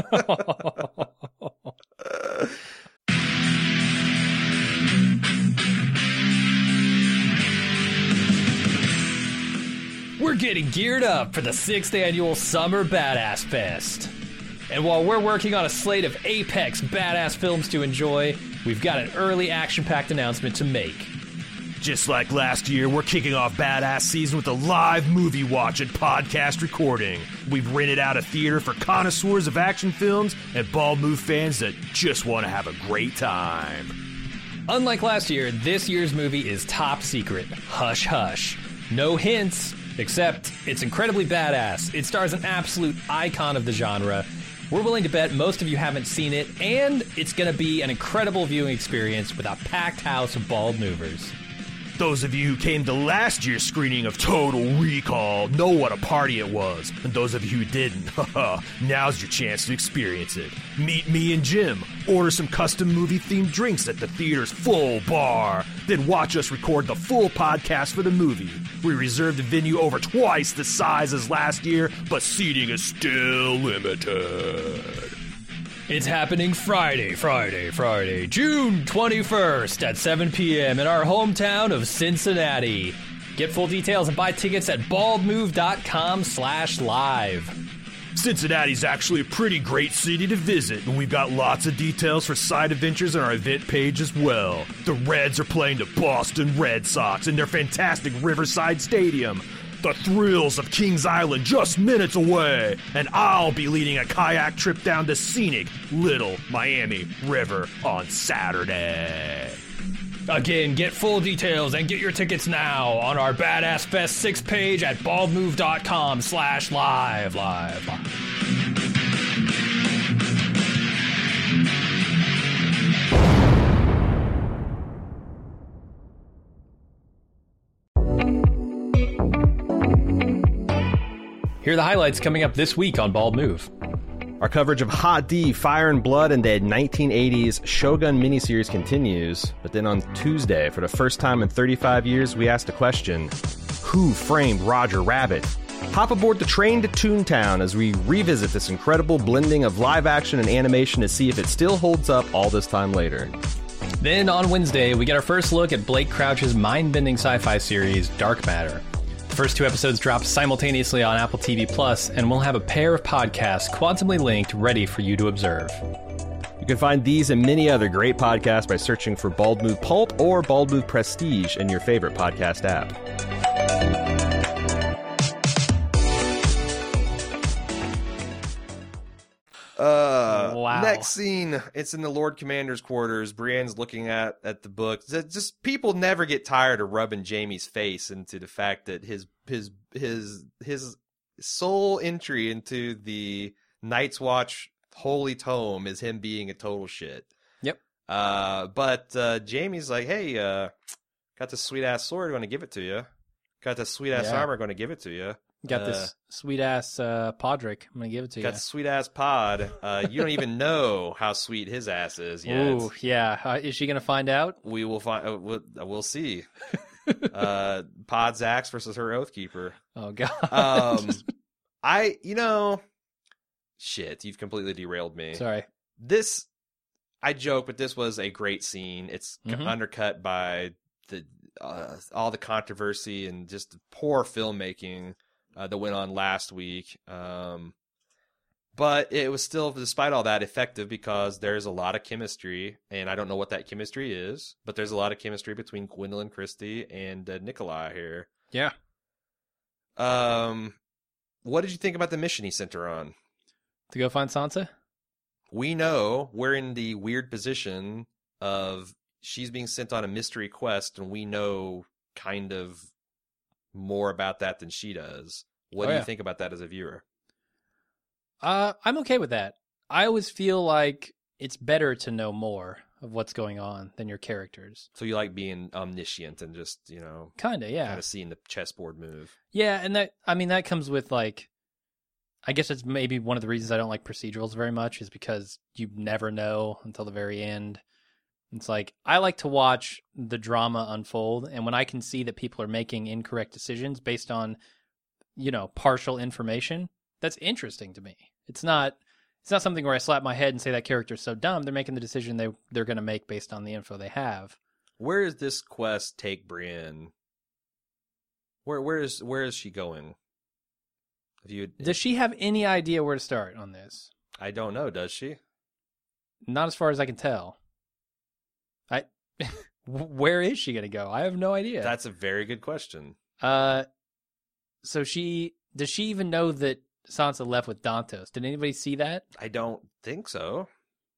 We're getting geared up for the 6th annual Summer Badass Fest. And while we're working on a slate of apex badass films to enjoy, we've got an early action-packed announcement to make. Just like last year, we're kicking off Badass Season with a live movie watch and podcast recording. We've rented out a theater for connoisseurs of action films and Bald Move fans that just want to have a great time. Unlike last year, this year's movie is top secret. Hush hush. No hints, except it's incredibly badass. It stars an absolute icon of the genre. We're willing to bet most of you haven't seen it, and it's going to be an incredible viewing experience with a packed house of Bald Movers. Those of you who came to last year's screening of Total Recall know what a party it was. And those of you who didn't, now's your chance to experience it. Meet me and Jim, order some custom movie-themed drinks at the theater's full bar, then watch us record the full podcast for the movie. We reserved the venue over twice the size as last year, but seating is still limited. It's happening Friday, June 21st at 7 p.m. in our hometown of Cincinnati. Get full details and buy tickets at baldmove.com/live. Cincinnati's actually a pretty great city to visit, and we've got lots of details for side adventures on our event page as well. The Reds are playing the Boston Red Sox in their fantastic Riverside Stadium. The thrills of Kings Island just minutes away, and I'll be leading a kayak trip down the scenic Little Miami River on Saturday. Again, get full details and get your tickets now on our Badass Fest 6 page at baldmove.com/live. Here are the highlights coming up this week on Bald Move. Our coverage of Hot D, Fire and Blood, and the 1980s Shogun miniseries continues. But then on Tuesday, for the first time in 35 years, we asked the question, who framed Roger Rabbit? Hop aboard the train to Toontown as we revisit this incredible blending of live action and animation to see if it still holds up all this time later. Then on Wednesday, we get our first look at Blake Crouch's mind-bending sci-fi series, Dark Matter. The first 2 episodes drop simultaneously on Apple TV Plus, and we'll have a pair of podcasts quantumly linked ready for you to observe. You can find these and many other great podcasts by searching for Bald Move Pulp or Bald Move Prestige in your favorite podcast app. Wow. Next scene, it's in the Lord Commander's quarters. Brienne's looking at the book. Just people never get tired of rubbing Jaime's face into the fact that his sole entry into the Night's Watch Holy Tome is him being a total shit. Yep. But Jaime's like, hey, got this sweet ass sword, going to give it to you. Got this sweet ass armor, going to give it to you. Got this sweet ass Podrick. I'm gonna give it to you. Got the sweet ass pod. You don't even know how sweet his ass is yet. Ooh, yeah. Is she gonna find out? We will find. We'll see. Pod's axe versus her Oathkeeper. Oh god. Shit. You've completely derailed me. Sorry. I joke, but this was a great scene. It's undercut by all the controversy and just poor filmmaking that went on last week. But it was still, despite all that, effective because there's a lot of chemistry, and I don't know what that chemistry is, but there's a lot of chemistry between Gwendoline Christie and Nikolai here. Yeah. What did you think about the mission he sent her on? To go find Sansa? We know we're in the weird position of she's being sent on a mystery quest, and we know kind of more about that than she does. What do you think about that as a viewer? I'm okay with that. I always feel like it's better to know more of what's going on than your characters. So you like being omniscient and just, kind of seeing the chessboard move. Yeah, and that comes with, like, I guess it's maybe one of the reasons I don't like procedurals very much is because you never know until the very end. It's like, I like to watch the drama unfold, and when I can see that people are making incorrect decisions based on, partial information, that's interesting to me. It's not something where I slap my head and say that character's so dumb. They're making the decision they're going to make based on the info they have. Where does this quest take Brienne? Where is she going? Does she have any idea where to start on this? I don't know. Does she? Not as far as I can tell. Where is she going to go? I have no idea. That's a very good question. So does she even know that Sansa left with Dantos? Did anybody see that? I don't think so.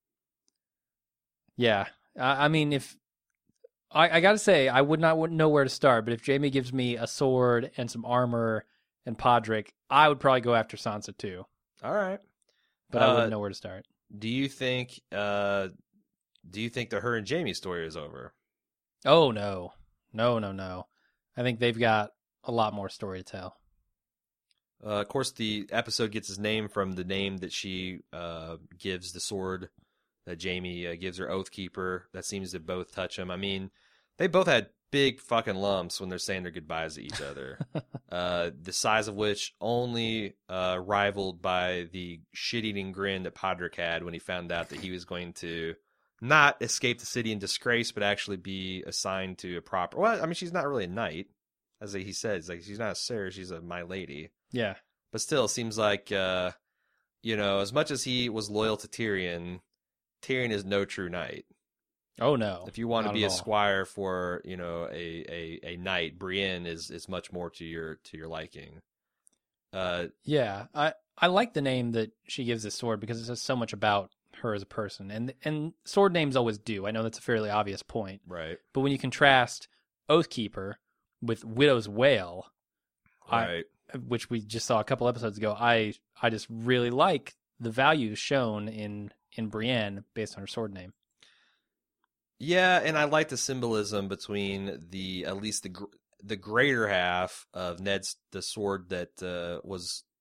Yeah. I mean, if I got to say, I wouldn't know where to start, but if Jaime gives me a sword and some armor and Podrick, I would probably go after Sansa too. All right. But I wouldn't know where to start. Do you think that her and Jaime story is over? Oh, no. No. I think they've got a lot more story to tell. Of course, the episode gets its name from the name that she gives the sword that Jaime gives her Oathkeeper. That seems to both touch him. I mean, they both had big fucking lumps when they're saying their goodbyes to each other. The size of which only rivaled by the shit-eating grin that Podrick had when he found out that he was going to not escape the city in disgrace, but actually be assigned to a proper... Well, I mean, she's not really a knight, as he says. Like, she's not a sir, she's a my lady. Yeah. But still, it seems like, as much as he was loyal to Tyrion is no true knight. Oh, no. If you want to be a squire for, a knight, Brienne is much more to your liking. Yeah. I like the name that she gives this sword because it says so much about her as a person. And sword names always do. I know that's a fairly obvious point. Right. But when you contrast Oathkeeper with Widow's Wail, right. Which we just saw a couple episodes ago, I just really like the value shown in Brienne based on her sword name. Yeah, and I like the symbolism between at least the greater half of the sword that was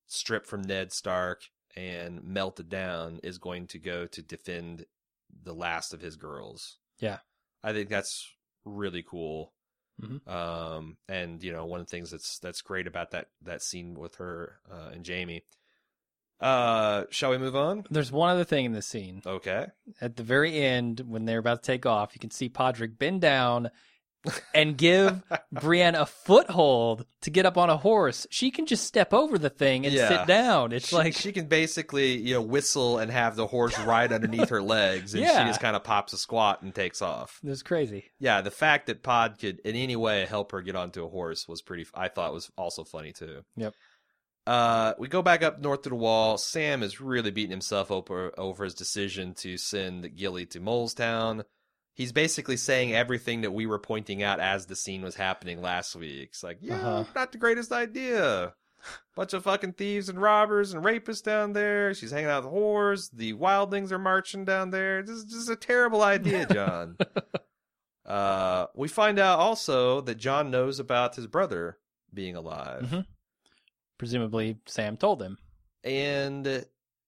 stripped from Ned Stark and melted down is going to go to defend the last of his girls. Yeah. I think that's really cool. Mm-hmm. And one of the things that's great about that scene with her and Jaime. Shall we move on? There's one other thing in this scene. Okay. At the very end, when they're about to take off, you can see Podrick bend down and give Brienne a foothold to get up on a horse. She can just step over the thing and sit down. It's like she can basically, whistle and have the horse right underneath her legs, and she just kind of pops a squat and takes off. It was crazy. Yeah, the fact that Pod could in any way help her get onto a horse was I thought was also funny too. Yep. We go back up north to the wall. Sam is really beating himself over his decision to send Gilly to Molestown. He's basically saying everything that we were pointing out as the scene was happening last week. It's like, not the greatest idea. Bunch of fucking thieves and robbers and rapists down there. She's hanging out with the whores. The wildlings are marching down there. This is a terrible idea, John. We find out also that John knows about his brother being alive. Mm-hmm. Presumably, Sam told him. And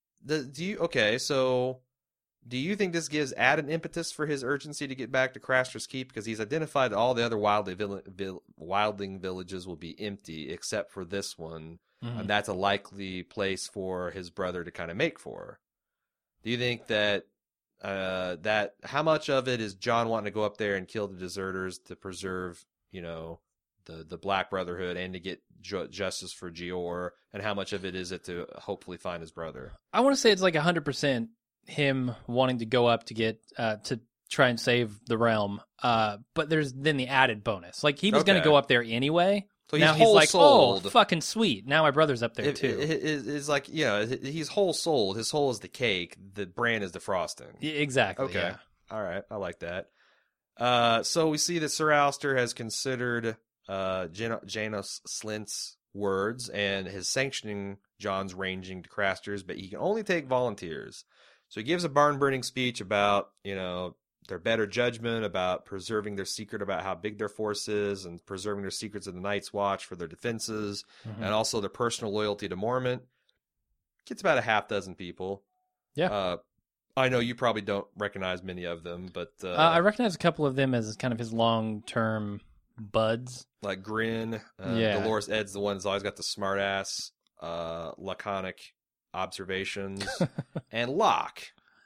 do you think this gives added impetus for his urgency to get back to Craster's Keep? Because he's identified that all the other wildling villages will be empty except for this one, and that's a likely place for his brother to kind of make for. Do you think that how much of it is John wanting to go up there and kill the deserters to preserve, the Black Brotherhood and to get justice for Gior, and how much of it is it to hopefully find his brother? I want to say it's like 100% him wanting to go up to get to try and save the realm, but there's then the added bonus. Like, he was going to go up there anyway. So now he's like, sold. Oh, fucking sweet. Now my brother's up there too. It's like, he's whole souled. His soul is the cake. The bran is the frosting. Exactly. Okay. Yeah. All right. I like that. So we see that Sir Alistair has considered Janos Slint's words and is sanctioning John's ranging to Craster's, but he can only take volunteers. So he gives a barn-burning speech about, their better judgment, about preserving their secret about how big their force is, and preserving their secrets of the Night's Watch for their defenses, and also their personal loyalty to Mormont. Gets about a half dozen people. Yeah. I know you probably don't recognize many of them, but... I recognize a couple of them as kind of his long-term buds. Like Grin. Dolores Ed's the one who's always got the smart-ass, laconic observations, and Locke,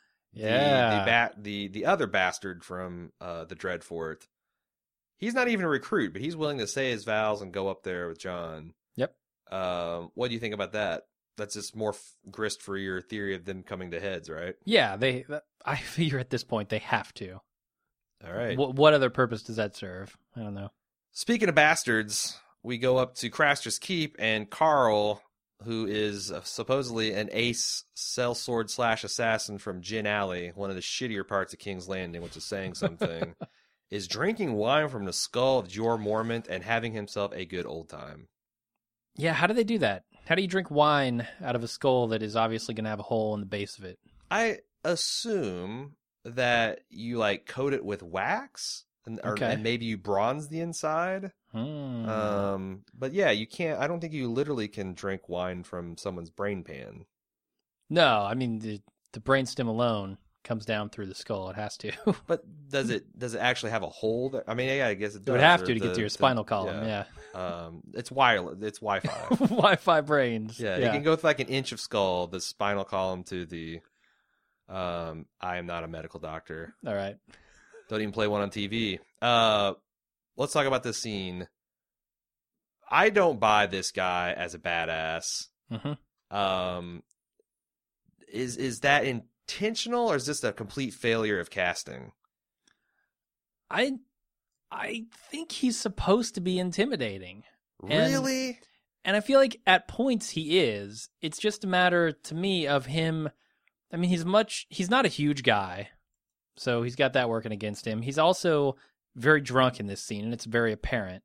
the other bastard from the Dreadfort. He's not even a recruit, but he's willing to say his vows and go up there with John. Yep. What do you think about that? That's just more grist for your theory of them coming to heads, right? Yeah, I figure at this point they have to. All right. What other purpose does that serve? I don't know. Speaking of bastards, we go up to Craster's Keep, and Carl, who is supposedly an ace sellsword / assassin from Gin Alley, one of the shittier parts of King's Landing, which is saying something, is drinking wine from the skull of Jeor Mormont and having himself a good old time. Yeah, how do they do that? How do you drink wine out of a skull that is obviously going to have a hole in the base of it? I assume that you coat it with wax, and maybe you bronze the inside. But yeah, you can't. I don't think you literally can drink wine from someone's brain pan. No, I mean the brainstem alone comes down through the skull. It has to. But does it actually have a hole? I mean, yeah, I guess it does. It would have to get to your spinal column. Yeah. It's wireless. It's Wi-Fi. Wi-Fi brains. Yeah, you can go with an inch of skull, the spinal column to the. I am not a medical doctor. All right. Don't even play one on TV. Let's talk about this scene. I don't buy this guy as a badass. Mm-hmm. Is that intentional, or is this a complete failure of casting? I think he's supposed to be intimidating. Really? And I feel like at points he is. It's just a matter to me of him. I mean, he's not a huge guy, so he's got that working against him. He's also very drunk in this scene, and it's very apparent.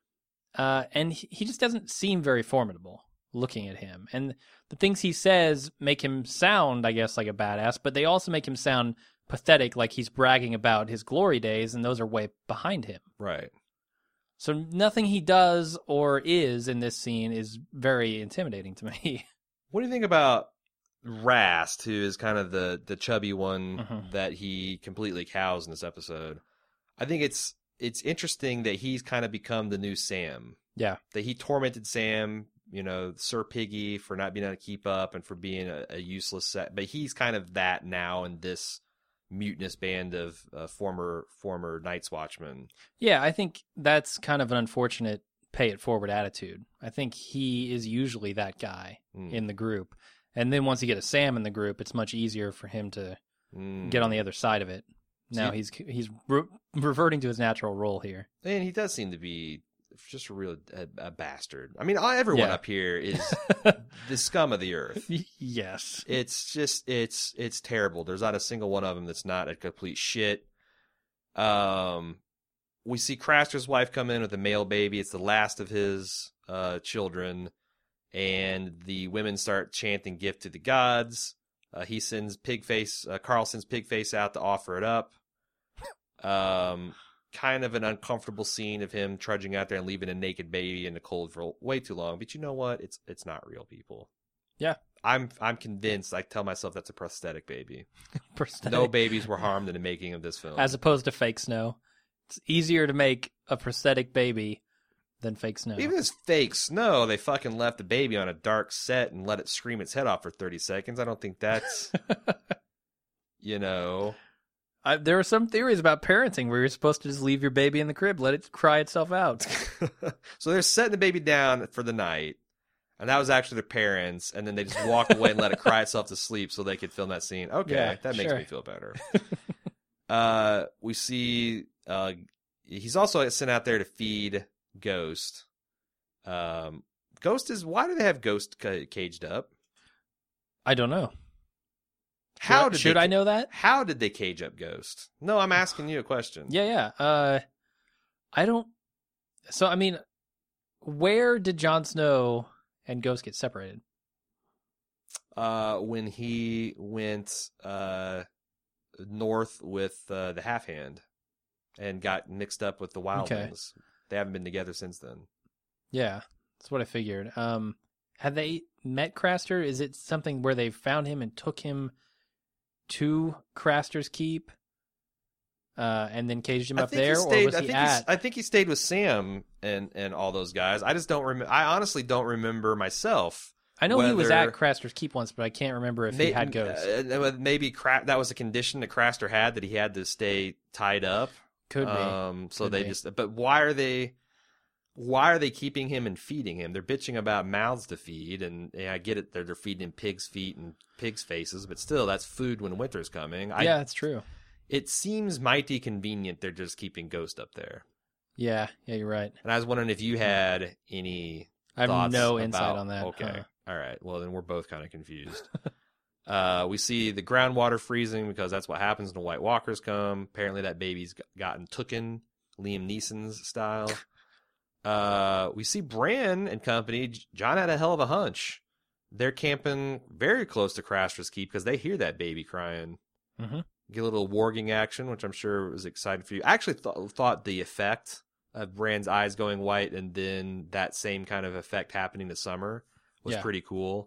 And he just doesn't seem very formidable looking at him. And the things he says make him sound, I guess, like a badass, but they also make him sound pathetic, like he's bragging about his glory days, and those are way behind him. Right. So nothing he does or is in this scene is very intimidating to me. What do you think about Rast, who is kind of the chubby one Mm-hmm. that he completely cows in this episode? I think it's interesting that he's kind of become the new Sam. Yeah. That he tormented Sam, Sir Piggy, for not being able to keep up and for being a useless set. But he's kind of that now in this mutinous band of former Night's Watchmen. Yeah, I think that's kind of an unfortunate pay it forward attitude. I think he is usually that guy in the group. And then once you get a Sam in the group, it's much easier for him to get on the other side of it. Now he's reverting to his natural role here. And he does seem to be just a bastard. I mean, everyone up here is the scum of the earth. Yes. It's just, it's terrible. There's not a single one of them that's not a complete shit. We see Craster's wife come in with a male baby. It's the last of his children. And the women start chanting gift to the gods. He sends Carl sends Pigface out to offer it up. Kind of an uncomfortable scene of him trudging out there and leaving a naked baby in the cold for way too long. But you know what? It's not real, people. Yeah. I'm convinced. I tell myself that's a prosthetic baby. Prosthetic. No babies were harmed in the making of this film. As opposed to fake snow. It's easier to make a prosthetic baby than fake snow. Even as fake snow, they fucking left the baby on a dark set and let it scream its head off for 30 seconds. I don't think that's, There are some theories about parenting where you're supposed to just leave your baby in the crib, let it cry itself out. So they're setting the baby down for the night, and that was actually their parents, and then they just walked away and let it cry itself to sleep so they could film that scene. Okay, Yeah, that makes sure. me feel better. We see he's also sent out there to feed Ghost. Why do they have Ghost caged up? I don't know. Should I know that? How did they cage up Ghost? No, I'm asking you a question. Yeah. I don't. So, I mean, where did Jon Snow and Ghost get separated? When he went north with the Half Hand and got mixed up with the Wildlings. They haven't been together since then. Yeah, that's what I figured. Have they met Craster? Is it something where they found him and took him to Craster's Keep, and then caged him up there, or was he at? I think he stayed with Sam and all those guys. I just don't remember. I honestly don't remember myself. I know he was at Craster's Keep once, but I can't remember if he had Ghost. Maybe that was a condition that Craster had, that he had to stay tied up. Could be. So they just. But why are they keeping him and feeding him? They're bitching about mouths to feed, and I get it. They're feeding him pig's feet and pig's faces, but still, that's food when winter's coming. Yeah, that's true. It seems mighty convenient they're just keeping Ghost up there. Yeah, you're right. And I was wondering if you had any I have thoughts no about, insight on that. Okay. All right. Well, then we're both kind of confused. We see the groundwater freezing because that's what happens when White Walkers come. Apparently that baby's gotten tooken, Liam Neeson's style. We see Bran and company. John had a hell of a hunch. They're camping very close to Craster's Keep because they hear that baby crying. Mm-hmm. Get a little warging action, which I'm sure was exciting for you. I actually thought the effect of Bran's eyes going white and then that same kind of effect happening to Summer was pretty cool.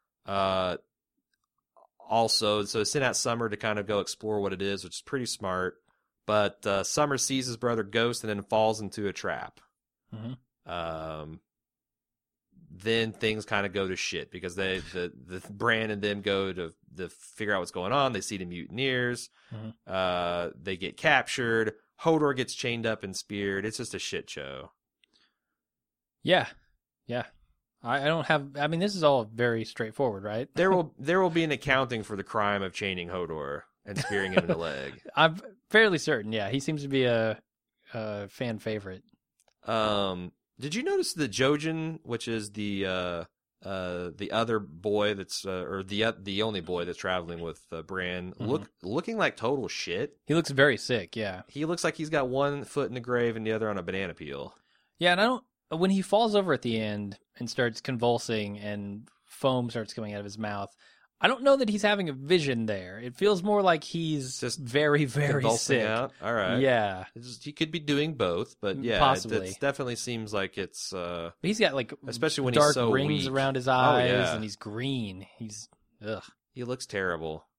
Also, so sent out Summer to kind of go explore what it is, which is pretty smart. But Summer sees his brother Ghost and then falls into a trap. Mm-hmm. Then things kind of go to shit because the Bran and them go to figure out what's going on. They see the mutineers. Mm-hmm. They get captured. Hodor gets chained up and speared. It's just a shit show. Yeah. I don't have. I mean, this is all very straightforward, right? There will be an accounting for the crime of chaining Hodor and spearing him in the leg. I'm fairly certain. Yeah, he seems to be a fan favorite. Did you notice the Jojen, which is the other boy that's or the only boy that's traveling with Bran, looking like total shit? He looks very sick. Yeah, he looks like he's got one foot in the grave and the other on a banana peel. Yeah, and when he falls over at the end and starts convulsing and foam starts coming out of his mouth, I don't know that he's having a vision there. It feels more like he's Just very, very convulsing sick. out. All right. Yeah. He could be doing both, but yeah, Possibly. it definitely seems like it's But he's got like especially when dark he's so rings weak. around his Oh, eyes, yeah. and he's green. He's ugh. He looks terrible.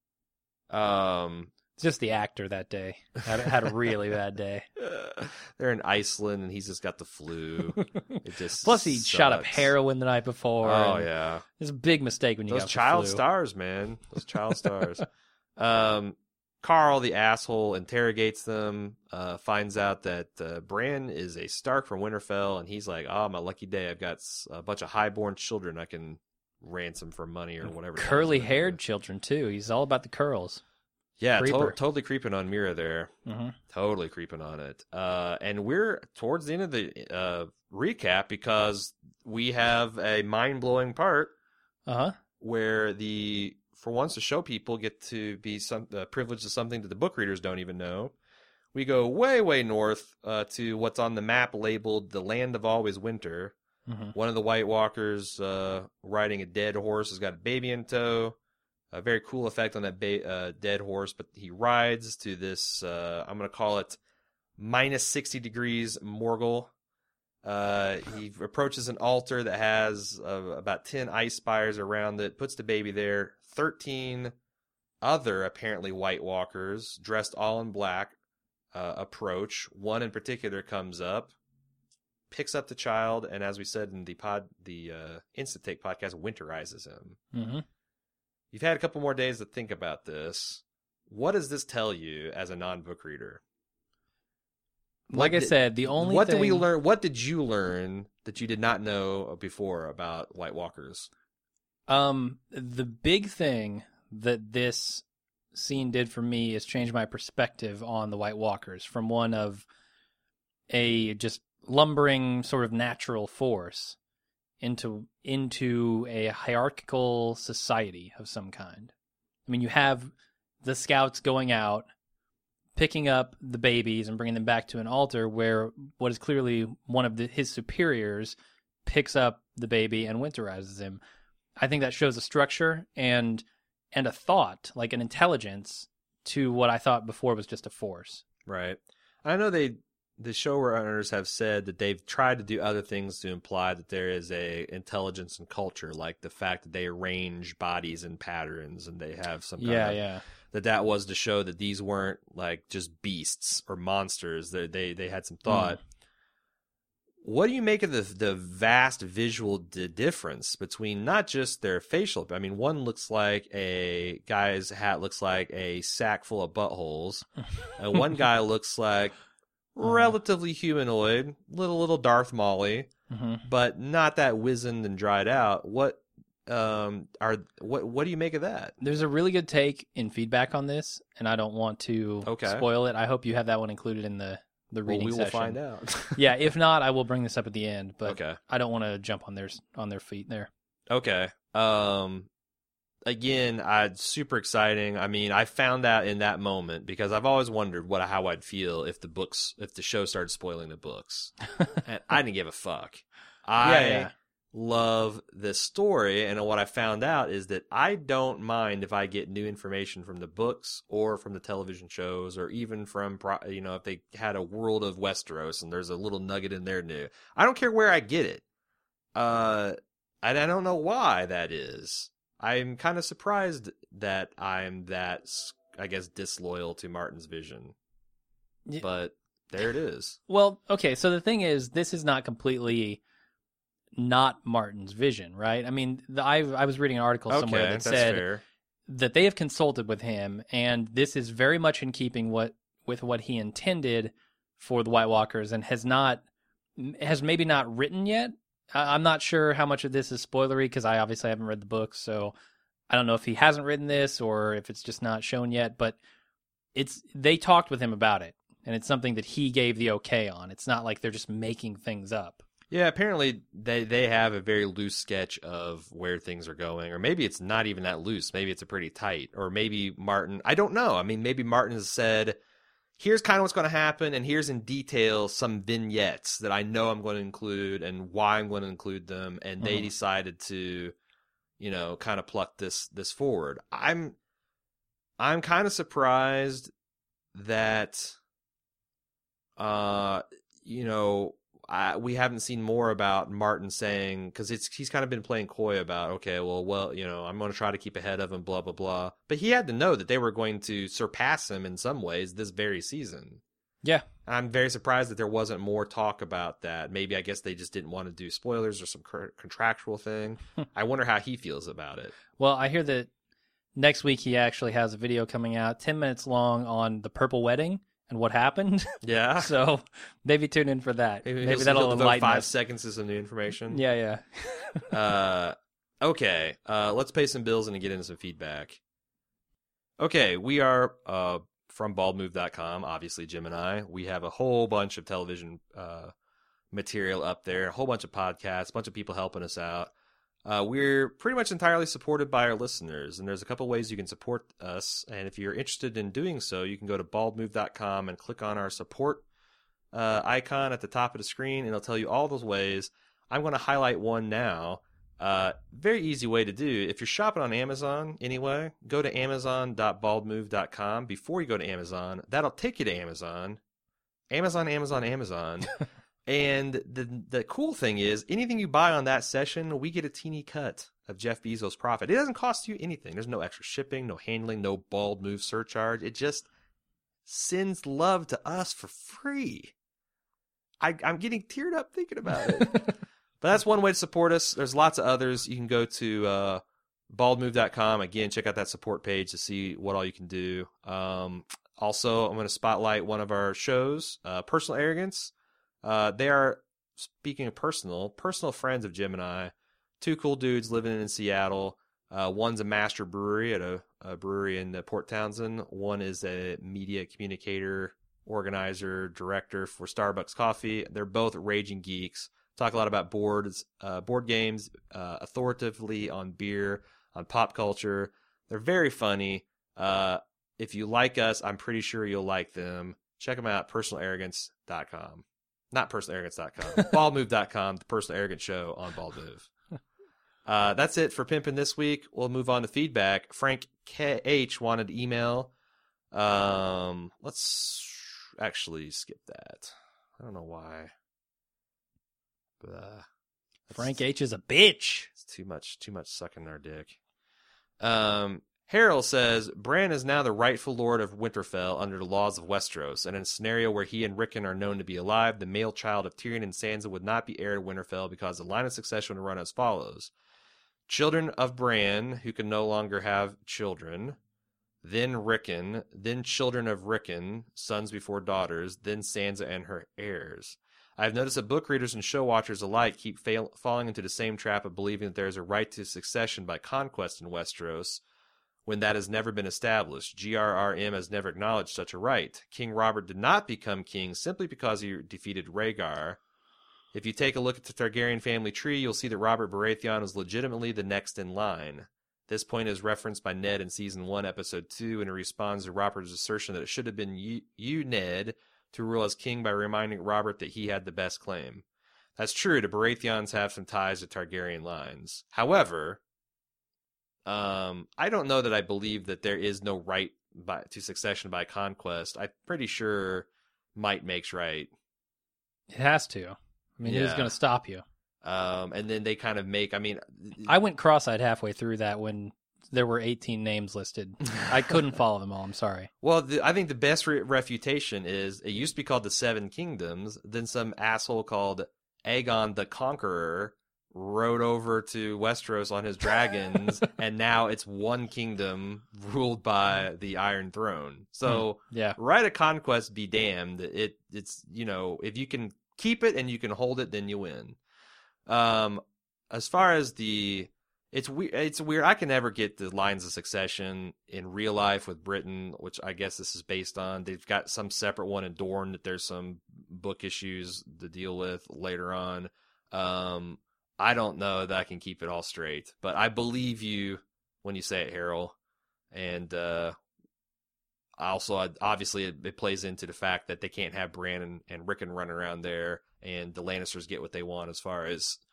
It's just the actor that day had a really bad day. They're in Iceland, and he's just got the flu. It just Plus, he shot up sucks. heroin the night before. Oh and yeah, it's a big mistake when you those got the child flu. stars, man. Those child stars. Carl, the asshole, interrogates them. Finds out that Bran is a Stark from Winterfell, and he's like, "Oh, my lucky day! I've got a bunch of highborn children I can ransom for money or whatever." Curly-haired children too. He's all about the curls. Yeah, Creeper. totally creeping on Mira there. Mm-hmm. Totally creeping on it. And we're towards the end of the recap because we have a mind-blowing part where for once the show people get to be privileged to something that the book readers don't even know. We go way, way north to what's on the map labeled the Land of Always Winter. Mm-hmm. One of the White Walkers riding a dead horse has got a baby in tow. A very cool effect on that dead horse, but he rides to this, I'm going to call it minus 60 degrees Morgul. He approaches an altar that has about 10 ice spires around it, puts the baby there. 13 other, apparently, White Walkers, dressed all in black, approach. One in particular comes up, picks up the child, and as we said in the Instant Take podcast, winterizes him. Mm-hmm. You've had a couple more days to think about this. What does this tell you as a non-book reader? Like I said, the only what thing... did we learn? What did you learn that you did not know before about White Walkers? The big thing that this scene did for me is change my perspective on the White Walkers from one of a just lumbering sort of natural force into a hierarchical society of some kind. I mean, you have the scouts going out, picking up the babies and bringing them back to an altar where what is clearly one of his superiors picks up the baby and winterizes him. I think that shows a structure and a thought, like an intelligence, to what I thought before was just a force. Right. I know the showrunners have said that they've tried to do other things to imply that there is a intelligence and culture, like the fact that they arrange bodies in patterns and they have some kind of, that was to show that these weren't like just beasts or monsters. They had some thought. What do you make of the vast visual difference between not just their facial? I mean, one looks like a guy's hat looks like a sack full of buttholes, and one guy looks like relatively humanoid, little Darth Maul, but not that wizened and dried out. What do you make of that? There's a really good take in feedback on this, and I don't want to spoil it. I hope you have that one included in the reading session. We will find out. Yeah, if not, I will bring this up at the end, but okay. I don't want to jump on their feet there. Okay. Again, super exciting. I mean, I found out in that moment because I've always wondered how I'd feel if the show started spoiling the books. And I didn't give a fuck. I love this story, and what I found out is that I don't mind if I get new information from the books or from the television shows, or even from if they had a World of Westeros and there's a little nugget in there new. I don't care where I get it. I don't know why that is. I'm kind of surprised that I'm that, I guess, disloyal to Martin's vision. But there it is. Well, okay, so the thing is, this is not completely not Martin's vision, right? I mean, I was reading an article somewhere that said that they have consulted with him, and this is very much in keeping with what he intended for the White Walkers, and has maybe not written yet. I'm not sure how much of this is spoilery because I obviously haven't read the book, so I don't know if he hasn't written this or if it's just not shown yet, but they talked with him about it, and it's something that he gave the okay on. It's not like they're just making things up. Yeah, apparently they have a very loose sketch of where things are going, or maybe it's not even that loose. Maybe it's a pretty tight, or maybe Martin, I don't know. I mean, maybe Martin has said, here's kind of what's going to happen, and here's in detail some vignettes that I know I'm going to include and why I'm going to include them, and they decided to kind of plucked this forward. I'm kind of surprised that, we haven't seen more about Martin saying, because he's kind of been playing coy about, okay, well, I'm going to try to keep ahead of him, blah, blah, blah. But he had to know that they were going to surpass him in some ways this very season. Yeah. I'm very surprised that there wasn't more talk about that. Maybe, I guess they just didn't want to do spoilers or some contractual thing. I wonder how he feels about it. Well, I hear that next week he actually has a video coming out 10 minutes long on the Purple Wedding and what happened. Yeah. So maybe tune in for that. Maybe that'll devote enlighten 5 us. seconds to some new information. Yeah. Okay. Let's pay some bills and get into some feedback. Okay, we are from baldmove.com, obviously Jim and I. We have a whole bunch of television material up there, a whole bunch of podcasts, a bunch of people helping us out. We're pretty much entirely supported by our listeners, and there's a couple ways you can support us. And if you're interested in doing so, you can go to baldmove.com and click on our support icon at the top of the screen, and it'll tell you all those ways. I'm going to highlight one now. Very easy way to do. If you're shopping on Amazon anyway, go to amazon.baldmove.com. Before you go to Amazon, that'll take you to Amazon. Amazon. And the cool thing is, anything you buy on that session, we get a teeny cut of Jeff Bezos' profit. It doesn't cost you anything. There's no extra shipping, no handling, no Bald Move surcharge. It just sends love to us for free. I'm getting teared up thinking about it. But that's one way to support us. There's lots of others. You can go to baldmove.com. Again, check out that support page to see what all you can do. Also, I'm going to spotlight one of our shows, Personal Arrogance. They are, speaking of personal friends of Jim and I. 2 cool dudes living in Seattle. One's a master brewery at a brewery in Port Townsend. One is a media communicator, organizer, director for Starbucks Coffee. They're both raging geeks. Talk a lot about board games, authoritatively on beer, on pop culture. They're very funny. If you like us, I'm pretty sure you'll like them. Check them out, personalarrogance.com. Not personalarrogance.com. Baldmove.com, the Personal Arrogance Show on Bald Move. That's it for Pimpin' this week. We'll move on to feedback. Frank KH wanted email. Let's actually skip that. I don't know why. Frank H is a bitch. It's too much sucking our dick. Harold says, Bran is now the rightful lord of Winterfell under the laws of Westeros, and in a scenario where he and Rickon are known to be alive, the male child of Tyrion and Sansa would not be heir to Winterfell because the line of succession would run as follows. Children of Bran, who can no longer have children, then Rickon, then children of Rickon, sons before daughters, then Sansa and her heirs. I've noticed that book readers and show watchers alike keep falling into the same trap of believing that there is a right to succession by conquest in Westeros, when that has never been established. GRRM has never acknowledged such a right. King Robert did not become king simply because he defeated Rhaegar. If you take a look at the Targaryen family tree, you'll see that Robert Baratheon is legitimately the next in line. This point is referenced by Ned in Season 1, Episode 2, and it responds to Robert's assertion that it should have been you, Ned, to rule as king by reminding Robert that he had the best claim. That's true, the Baratheons have some ties to Targaryen lines. However, I don't know that I believe that there is no right to succession by conquest. I'm pretty sure might makes right. It has to. I mean, who's going to stop you? And then they kind of make, I went cross-eyed halfway through that when there were 18 names listed. I couldn't follow them all. I'm sorry. Well, I think the best refutation is it used to be called the Seven Kingdoms. Then some asshole called Aegon the Conqueror rode over to Westeros on his dragons, and now it's one kingdom ruled by the Iron Throne. So, right of conquest be damned. It's if you can keep it and you can hold it, then you win. As far as it's weird. I can never get the lines of succession in real life with Britain, which I guess this is based on. They've got some separate one in Dorne that there's some book issues to deal with later on. I don't know that I can keep it all straight, but I believe you when you say it, Harold. And also, obviously, it plays into the fact that they can't have Bran and Rickon running around there, and the Lannisters get what they want as far as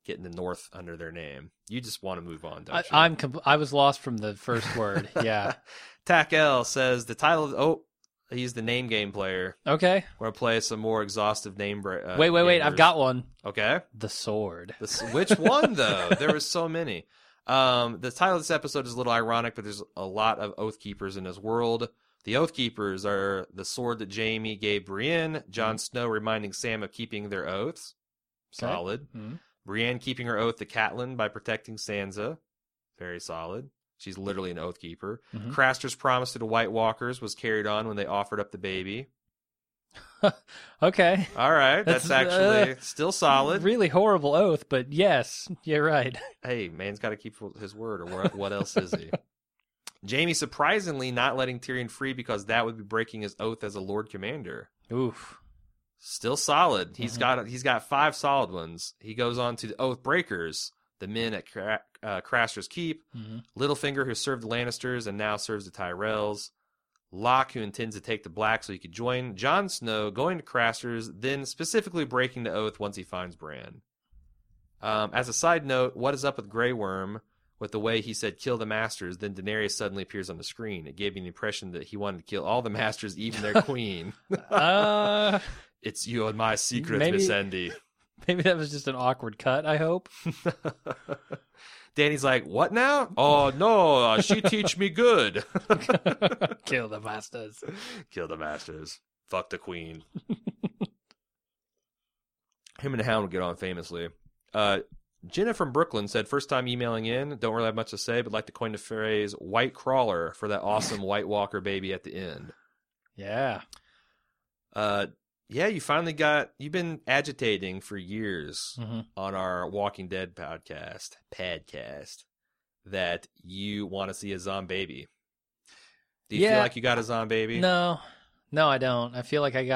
getting the North under their name. You just want to move on, don't you? I was lost from the first word. Yeah. Tack-L says the title. He's the name game player. Okay. We're gonna play some more exhaustive name. Wait. gamers. I've got one. Okay. The Sword. Which one though? There was so many. The title of this episode is a little ironic, but there's a lot of Oathkeepers in this world. The Oathkeepers are the sword that Jaime gave Brienne, Jon Snow reminding Sam of keeping their oaths. Solid. Mm-hmm. Brienne keeping her oath to Catelyn by protecting Sansa. Very solid. She's literally an Oathkeeper. Mm-hmm. Craster's promise to the White Walkers was carried on when they offered up the baby. Okay. All right. That's actually still solid. Really horrible oath, but yes, you're right. Hey, man's got to keep his word, or what else is he? Jaime surprisingly not letting Tyrion free because that would be breaking his oath as a Lord Commander. Oof. Still solid. He's got 5 solid ones. He goes on to the Oath Breakers, the men at Craster's Keep. Mm-hmm. Littlefinger, who served the Lannisters and now serves the Tyrells. Locke, who intends to take the Black so he could join. Jon Snow going to Craster's, then specifically breaking the oath once he finds Bran. As a side note, what is up with Grey Worm with the way he said kill the Masters, then Daenerys suddenly appears on the screen? It gave me the impression that he wanted to kill all the Masters, even their queen. It's you and my secret, Miss Endy. Maybe that was just an awkward cut, I hope. Danny's like, what now? Oh, no, she teach me good. Kill the Masters. Kill the Masters. Fuck the queen. Him and the Hound would get on famously. Jenna from Brooklyn said, first time emailing in, don't really have much to say, but like to coin the phrase white crawler for that awesome White Walker baby at the end. Yeah. Yeah, you've been agitating for years on our Walking Dead podcast, that you want to see a zombie baby. Do you feel like you got a zombie baby? No, I don't. I feel like I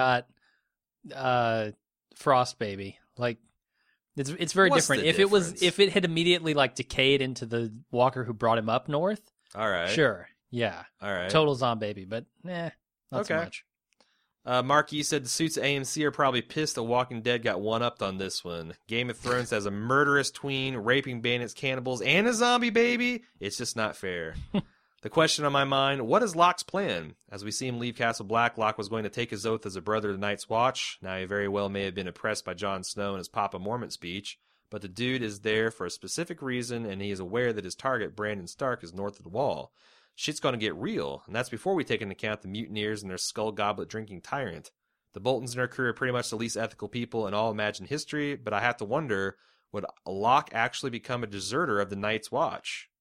got Frost baby. Like it's very different. If it had immediately like decayed into the walker who brought him up north, all right, sure, yeah, all right, total zombie baby, but not so much. Mark, you said the suits at AMC are probably pissed that Walking Dead got one-upped on this one. Game of Thrones has a murderous tween, raping bandits, cannibals, and a zombie baby? It's just not fair. The question on my mind, what is Locke's plan? As we see him leave Castle Black, Locke was going to take his oath as a brother of the Night's Watch. Now, he very well may have been impressed by Jon Snow and his Papa Mormont speech, but the dude is there for a specific reason, and he is aware that his target, Brandon Stark, is north of the Wall. Shit's going to get real, and that's before we take into account the mutineers and their skull goblet drinking tyrant. The Boltons and their crew are pretty much the least ethical people in all imagined history, but I have to wonder, would Locke actually become a deserter of the Night's Watch?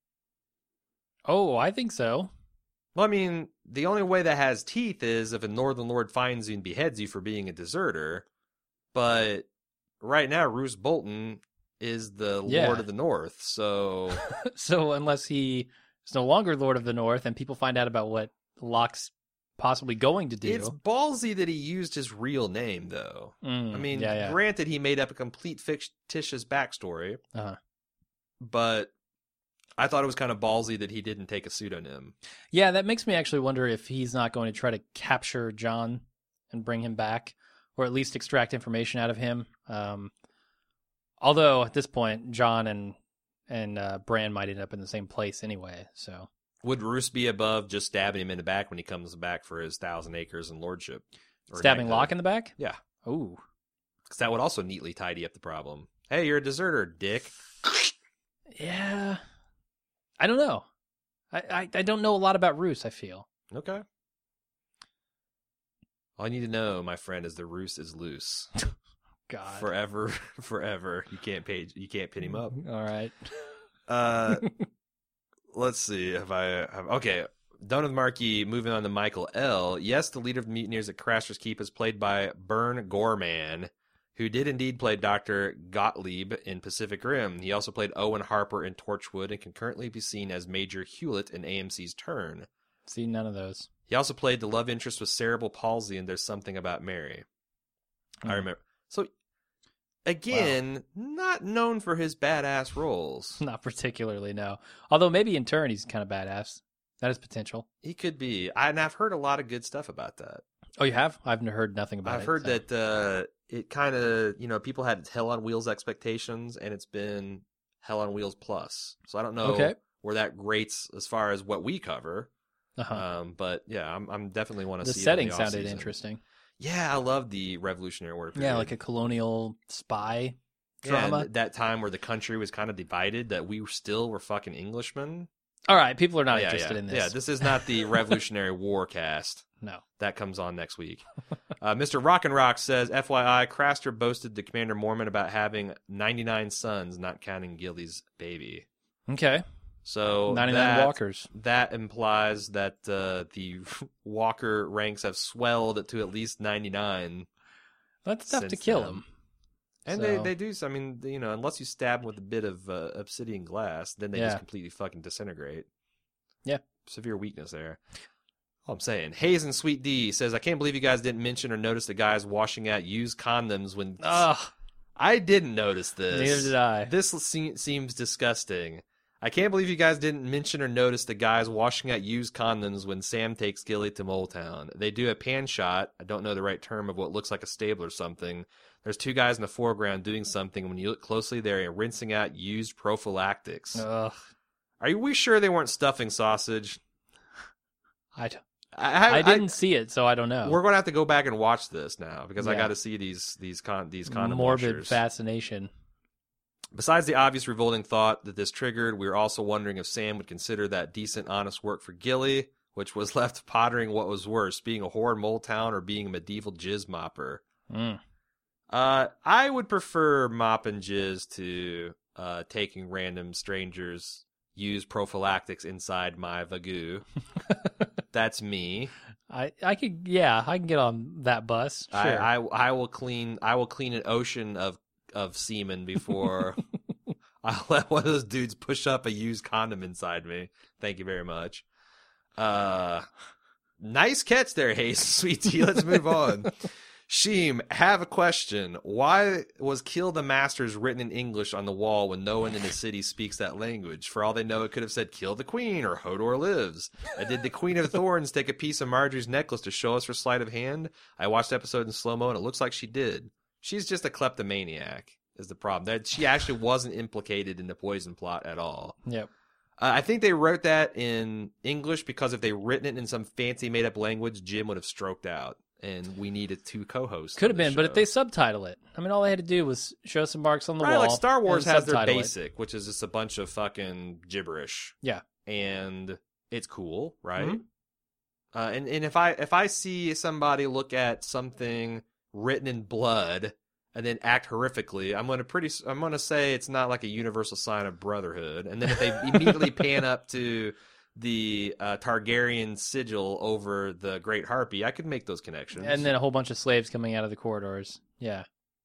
Oh, I think so. Well, I mean, the only way that has teeth is if a Northern Lord finds you and beheads you for being a deserter, but right now, Roose Bolton is the Lord of the North, so... So unless he... It's no longer Lord of the North, and people find out about what Locke's possibly going to do. It's ballsy that he used his real name, though. I mean, granted, he made up a complete fictitious backstory, but I thought it was kind of ballsy that he didn't take a pseudonym. Yeah, that makes me actually wonder if he's not going to try to capture Jon and bring him back, or at least extract information out of him. Although, at this point, Jon and Bran might end up in the same place anyway, so... Would Roose be above just stabbing him in the back when he comes back for his 1,000 acres and lordship? Stabbing Locke in the back? Yeah. Ooh. Because that would also neatly tidy up the problem. Hey, you're a deserter, dick. Yeah. I don't know. I don't know a lot about Roose, I feel. Okay. All I need to know, my friend, is the Roose is loose. God. Forever. You can't pin him up. All right. Let's see if I have... Okay, done with Marquis, moving on to Michael L. Yes, the leader of the mutineers at Craster's Keep is played by Burn Gorman, who did indeed play Dr. Gottlieb in Pacific Rim. He also played Owen Harper in Torchwood and can currently be seen as Major Hewlett in AMC's Turn. See, none of those. He also played the love interest with cerebral palsy in There's Something About Mary. I remember. So, again, not known for his badass roles. Not particularly, no. Although maybe in Turn he's kind of badass. That is potential. He could be. And I've heard a lot of good stuff about that. Oh, you have? I've heard nothing about it. I've heard that it kind of, people had Hell on Wheels expectations, and it's been Hell on Wheels plus. So I don't know where that rates as far as what we cover. But yeah, I'm definitely want to see the setting it in sounded interesting. Yeah, I love the Revolutionary War period. Yeah, like a colonial spy drama. And that time where the country was kind of divided, that we still were fucking Englishmen. All right, people are not interested in this. Yeah, this is not the Revolutionary War cast. No. That comes on next week. Mr. Rock and Rock says, FYI, Craster boasted to Commander Mormon about having 99 sons, not counting Gilly's baby. Okay. So 99 walkers. That implies that the walker ranks have swelled to at least 99. That's tough to kill them. And they do. I mean, unless you stab them with a bit of obsidian glass, then they just completely fucking disintegrate. Yeah. Severe weakness there. All I'm saying. Hayes and Sweet D says, I can't believe you guys didn't mention or notice the guys washing out used condoms when... I didn't notice this. Neither did I. This seems disgusting. I can't believe you guys didn't mention or notice the guys washing out used condoms when Sam takes Gilly to Mole Town. They do a pan shot. I don't know the right term of what looks like a stable or something. There's two guys in the foreground doing something. When you look closely, they're rinsing out used prophylactics. Ugh. Are we sure they weren't stuffing sausage? I didn't see it, so I don't know. We're going to have to go back and watch this now because I got to see these condom morbid washers. Fascination. Besides the obvious revolting thought that this triggered, we were also wondering if Sam would consider that decent, honest work for Gilly, which was left pondering what was worse, being a whore in Mole Town or being a medieval jizz mopper. I would prefer mopping jizz to taking random strangers' used prophylactics inside my vagoo. That's me. I can get on that bus. Sure. I will clean an ocean of semen before I'll let one of those dudes push up a used condom inside me. Thank you very much. Nice catch there, Hayes, Sweet Tea. Let's move on. Sheem, have a question. Why was Kill the Masters written in English on the wall when no one in the city speaks that language? For all they know, it could have said Kill the Queen or Hodor lives. And did the Queen of Thorns take a piece of Marjorie's necklace to show us her sleight of hand? I watched the episode in slow-mo and it looks like she did. She's just a kleptomaniac is the problem. That she actually wasn't implicated in the poison plot at all. Yep. I think they wrote that in English because if they written it in some fancy made-up language, Jim would have stroked out. And we needed two co-hosts. Could have been, but if they subtitle it, I mean, all they had to do was show some marks on the wall. Like Star Wars has their subtitle basic, which is just a bunch of fucking gibberish. Yeah, and it's cool, right? Mm-hmm. And if I see somebody look at something written in blood and then act horrifically, I'm gonna say it's not like a universal sign of brotherhood. And then if they immediately pan up to the Targaryen sigil over the Great Harpy, I could make those connections. And then a whole bunch of slaves coming out of the corridors. Yeah.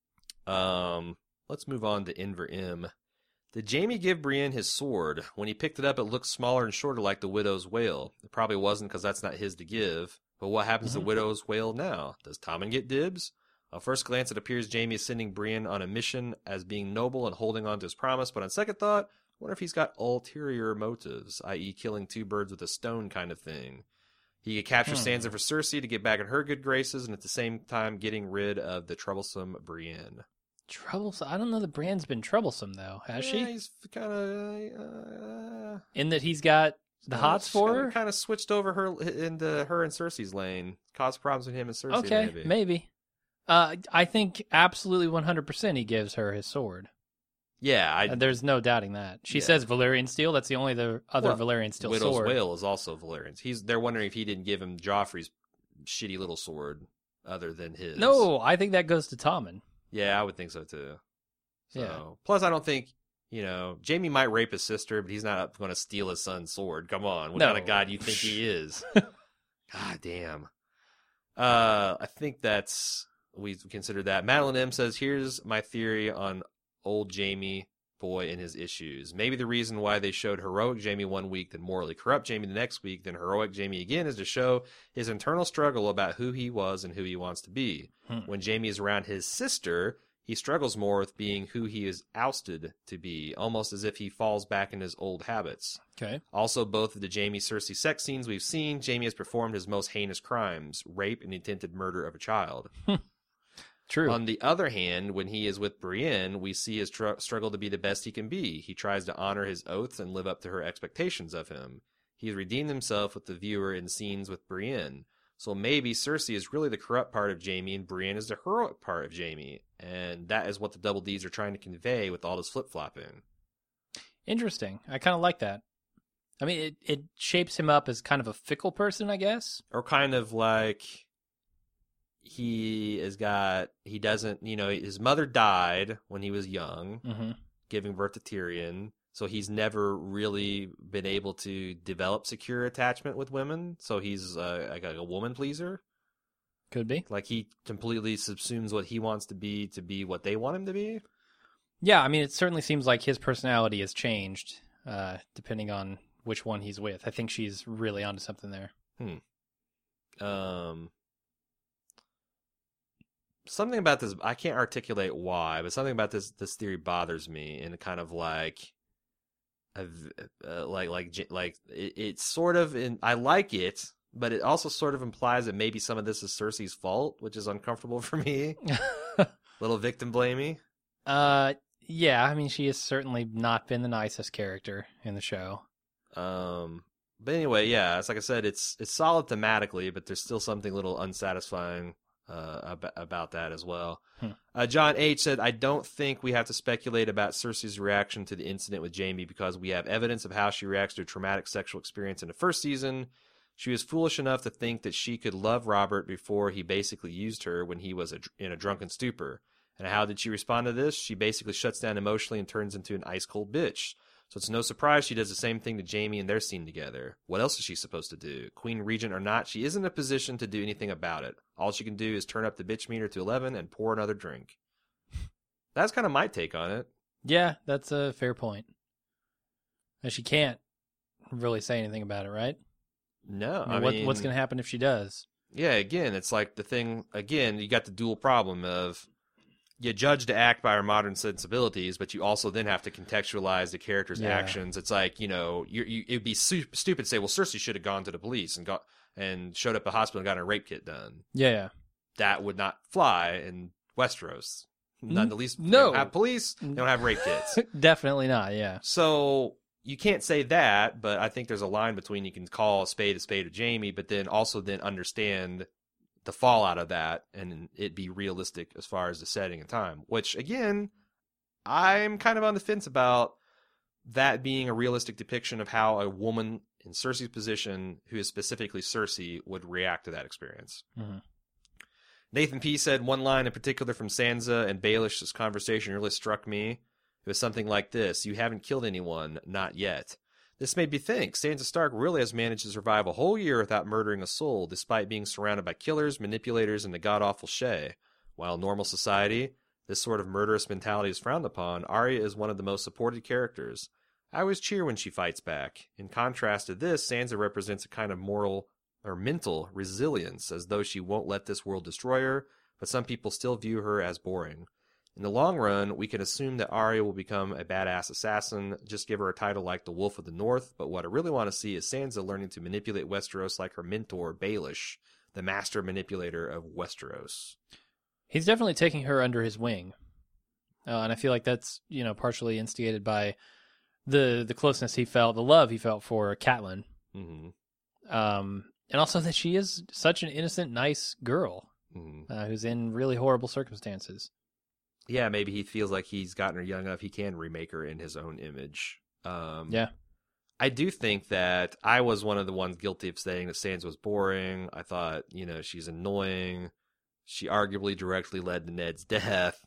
Let's move on to Inver M. Did Jaime give Brienne his sword? When he picked it up, it looked smaller and shorter like the Widow's Wail. It probably wasn't because that's not his to give. But what happens to Widow's Wail now? Does Tommen get dibs? On first glance, it appears Jaime is sending Brienne on a mission as being noble and holding on to his promise. But on second thought, I wonder if he's got ulterior motives, i.e. killing two birds with a stone kind of thing. He could capture Sansa for Cersei to get back in her good graces and at the same time getting rid of the troublesome Brienne. Troublesome? I don't know that Brienne's been troublesome, though. Has she? He's kind of... In that he's got the hots for her? Kind of switched over into her and Cersei's lane. Caused problems with him and Cersei, okay, maybe. I think absolutely 100% he gives her his sword. Yeah, there's no doubting that. She says Valyrian steel. That's the only other Valyrian steel Widow's sword. Wail is also Valyrian. They're wondering if he didn't give him Joffrey's shitty little sword other than his. No, I think that goes to Tommen. Yeah, I would think so too. So, yeah. Plus, I don't think Jaime might rape his sister, but he's not going to steal his son's sword. Come on, what kind of god do you think he is? God damn. I think we've considered that. Madeline M says, "Here's my theory on old Jaime boy and his issues. Maybe the reason why they showed heroic Jaime one week, then morally corrupt Jaime the next week, then heroic Jaime again, is to show his internal struggle about who he was and who he wants to be. When Jaime is around his sister, he struggles more with being who he is ousted to be, almost as if he falls back in his old habits. Okay. Also, both of the Jaime-Cersei sex scenes we've seen, Jaime has performed his most heinous crimes, rape and the attempted murder of a child. True. On the other hand, when he is with Brienne, we see his struggle to be the best he can be. He tries to honor his oaths and live up to her expectations of him. He's redeemed himself with the viewer in scenes with Brienne. So maybe Cersei is really the corrupt part of Jaime and Brienne is the heroic part of Jaime. And that is what the Double Ds are trying to convey with all this flip-flopping. Interesting. I kind of like that. I mean, it shapes him up as kind of a fickle person, I guess. Or kind of like he doesn't, his mother died when he was young, giving birth to Tyrion. So he's never really been able to develop secure attachment with women. So he's like a woman pleaser. Could be. Like he completely subsumes what he wants to be what they want him to be. Yeah, I mean, it certainly seems like his personality has changed depending on which one he's with. I think she's really onto something there. Something about this, I can't articulate why, but something about this theory bothers me, and kind of it's sort of I like it, but it also sort of implies that maybe some of this is Cersei's fault, which is uncomfortable for me. Little victim blamey. Yeah, I mean, she has certainly not been the nicest character in the show. But anyway, yeah, it's like I said, it's solid thematically, but there's still something a little unsatisfying about that as well. John H. said, I don't think we have to speculate about Cersei's reaction to the incident with Jaime because we have evidence of how she reacts to a traumatic sexual experience in the first season. She was foolish enough to think that she could love Robert before he basically used her when he was in a drunken stupor. And how did she respond to this? She basically shuts down emotionally and turns into an ice-cold bitch. So it's no surprise she does the same thing to Jaime in their scene together. What else is she supposed to do? Queen Regent or not, she isn't in a position to do anything about it. All she can do is turn up the bitch meter to 11 and pour another drink. That's kind of my take on it. Yeah, that's a fair point. And she can't really say anything about it, right? No, I mean, what's going to happen if she does? Yeah, again, it's like the thing, again, you got the dual problem of you judge to act by our modern sensibilities, but you also then have to contextualize the character's actions. It's like, it'd be stupid to say, well, Cersei should have gone to the police and showed up at the hospital and got a rape kit done. Yeah. That would not fly in Westeros. None the least. No. They don't have police. They don't have rape kits. Definitely not, yeah. So you can't say that, but I think there's a line between you can call a spade of Jaime, but then also then understand the fallout of that and it be realistic as far as the setting and time, which again, I'm kind of on the fence about that being a realistic depiction of how a woman in Cersei's position, who is specifically Cersei, would react to that experience. Mm-hmm. Nathan P. said one line in particular from Sansa and Baelish's conversation really struck me. It was something like this: "You haven't killed anyone, not yet." This made me think, Sansa Stark really has managed to survive a whole year without murdering a soul, despite being surrounded by killers, manipulators, and the god-awful Shay. While in normal society, this sort of murderous mentality is frowned upon, Arya is one of the most supported characters. I always cheer when she fights back. In contrast to this, Sansa represents a kind of moral or mental resilience, as though she won't let this world destroy her, but some people still view her as boring. In the long run, we can assume that Arya will become a badass assassin, just give her a title like the Wolf of the North, but what I really want to see is Sansa learning to manipulate Westeros like her mentor, Baelish, the master manipulator of Westeros. He's definitely taking her under his wing. And I feel like that's, partially instigated by the closeness he felt, the love he felt for Catelyn. Mm-hmm. And also that she is such an innocent, nice girl who's in really horrible circumstances. Yeah, maybe he feels like he's gotten her young enough he can remake her in his own image. Yeah. I do think that I was one of the ones guilty of saying that Sansa was boring. I thought, she's annoying. She arguably directly led to Ned's death.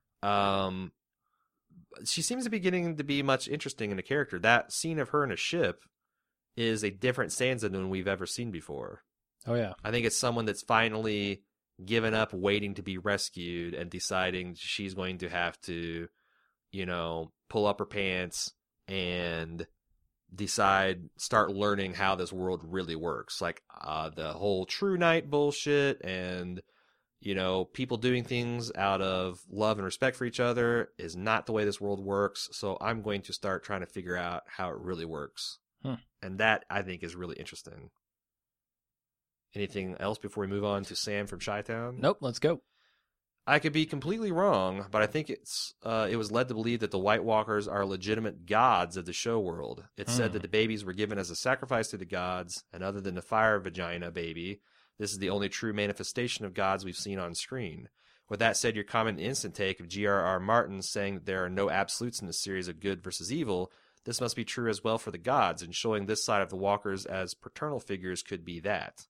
She seems to be getting to be much interesting in the character. That scene of her in a ship is a different Sansa than we've ever seen before. Oh, yeah. I think it's someone that's finally given up waiting to be rescued and deciding she's going to have to, pull up her pants and start learning how this world really works. Like the whole True Knight bullshit and, people doing things out of love and respect for each other is not the way this world works. So I'm going to start trying to figure out how it really works. And that, I think, is really interesting. Anything else before we move on to Sam from Chi-Town? Nope, let's go. I could be completely wrong, but I think it was led to believe that the White Walkers are legitimate gods of the show world. It's said that the babies were given as a sacrifice to the gods, and other than the fire vagina baby, this is the only true manifestation of gods we've seen on screen. With that said, your common instant take of G.R.R. Martin saying that there are no absolutes in the series of good versus evil, this must be true as well for the gods, and showing this side of the Walkers as paternal figures could be that.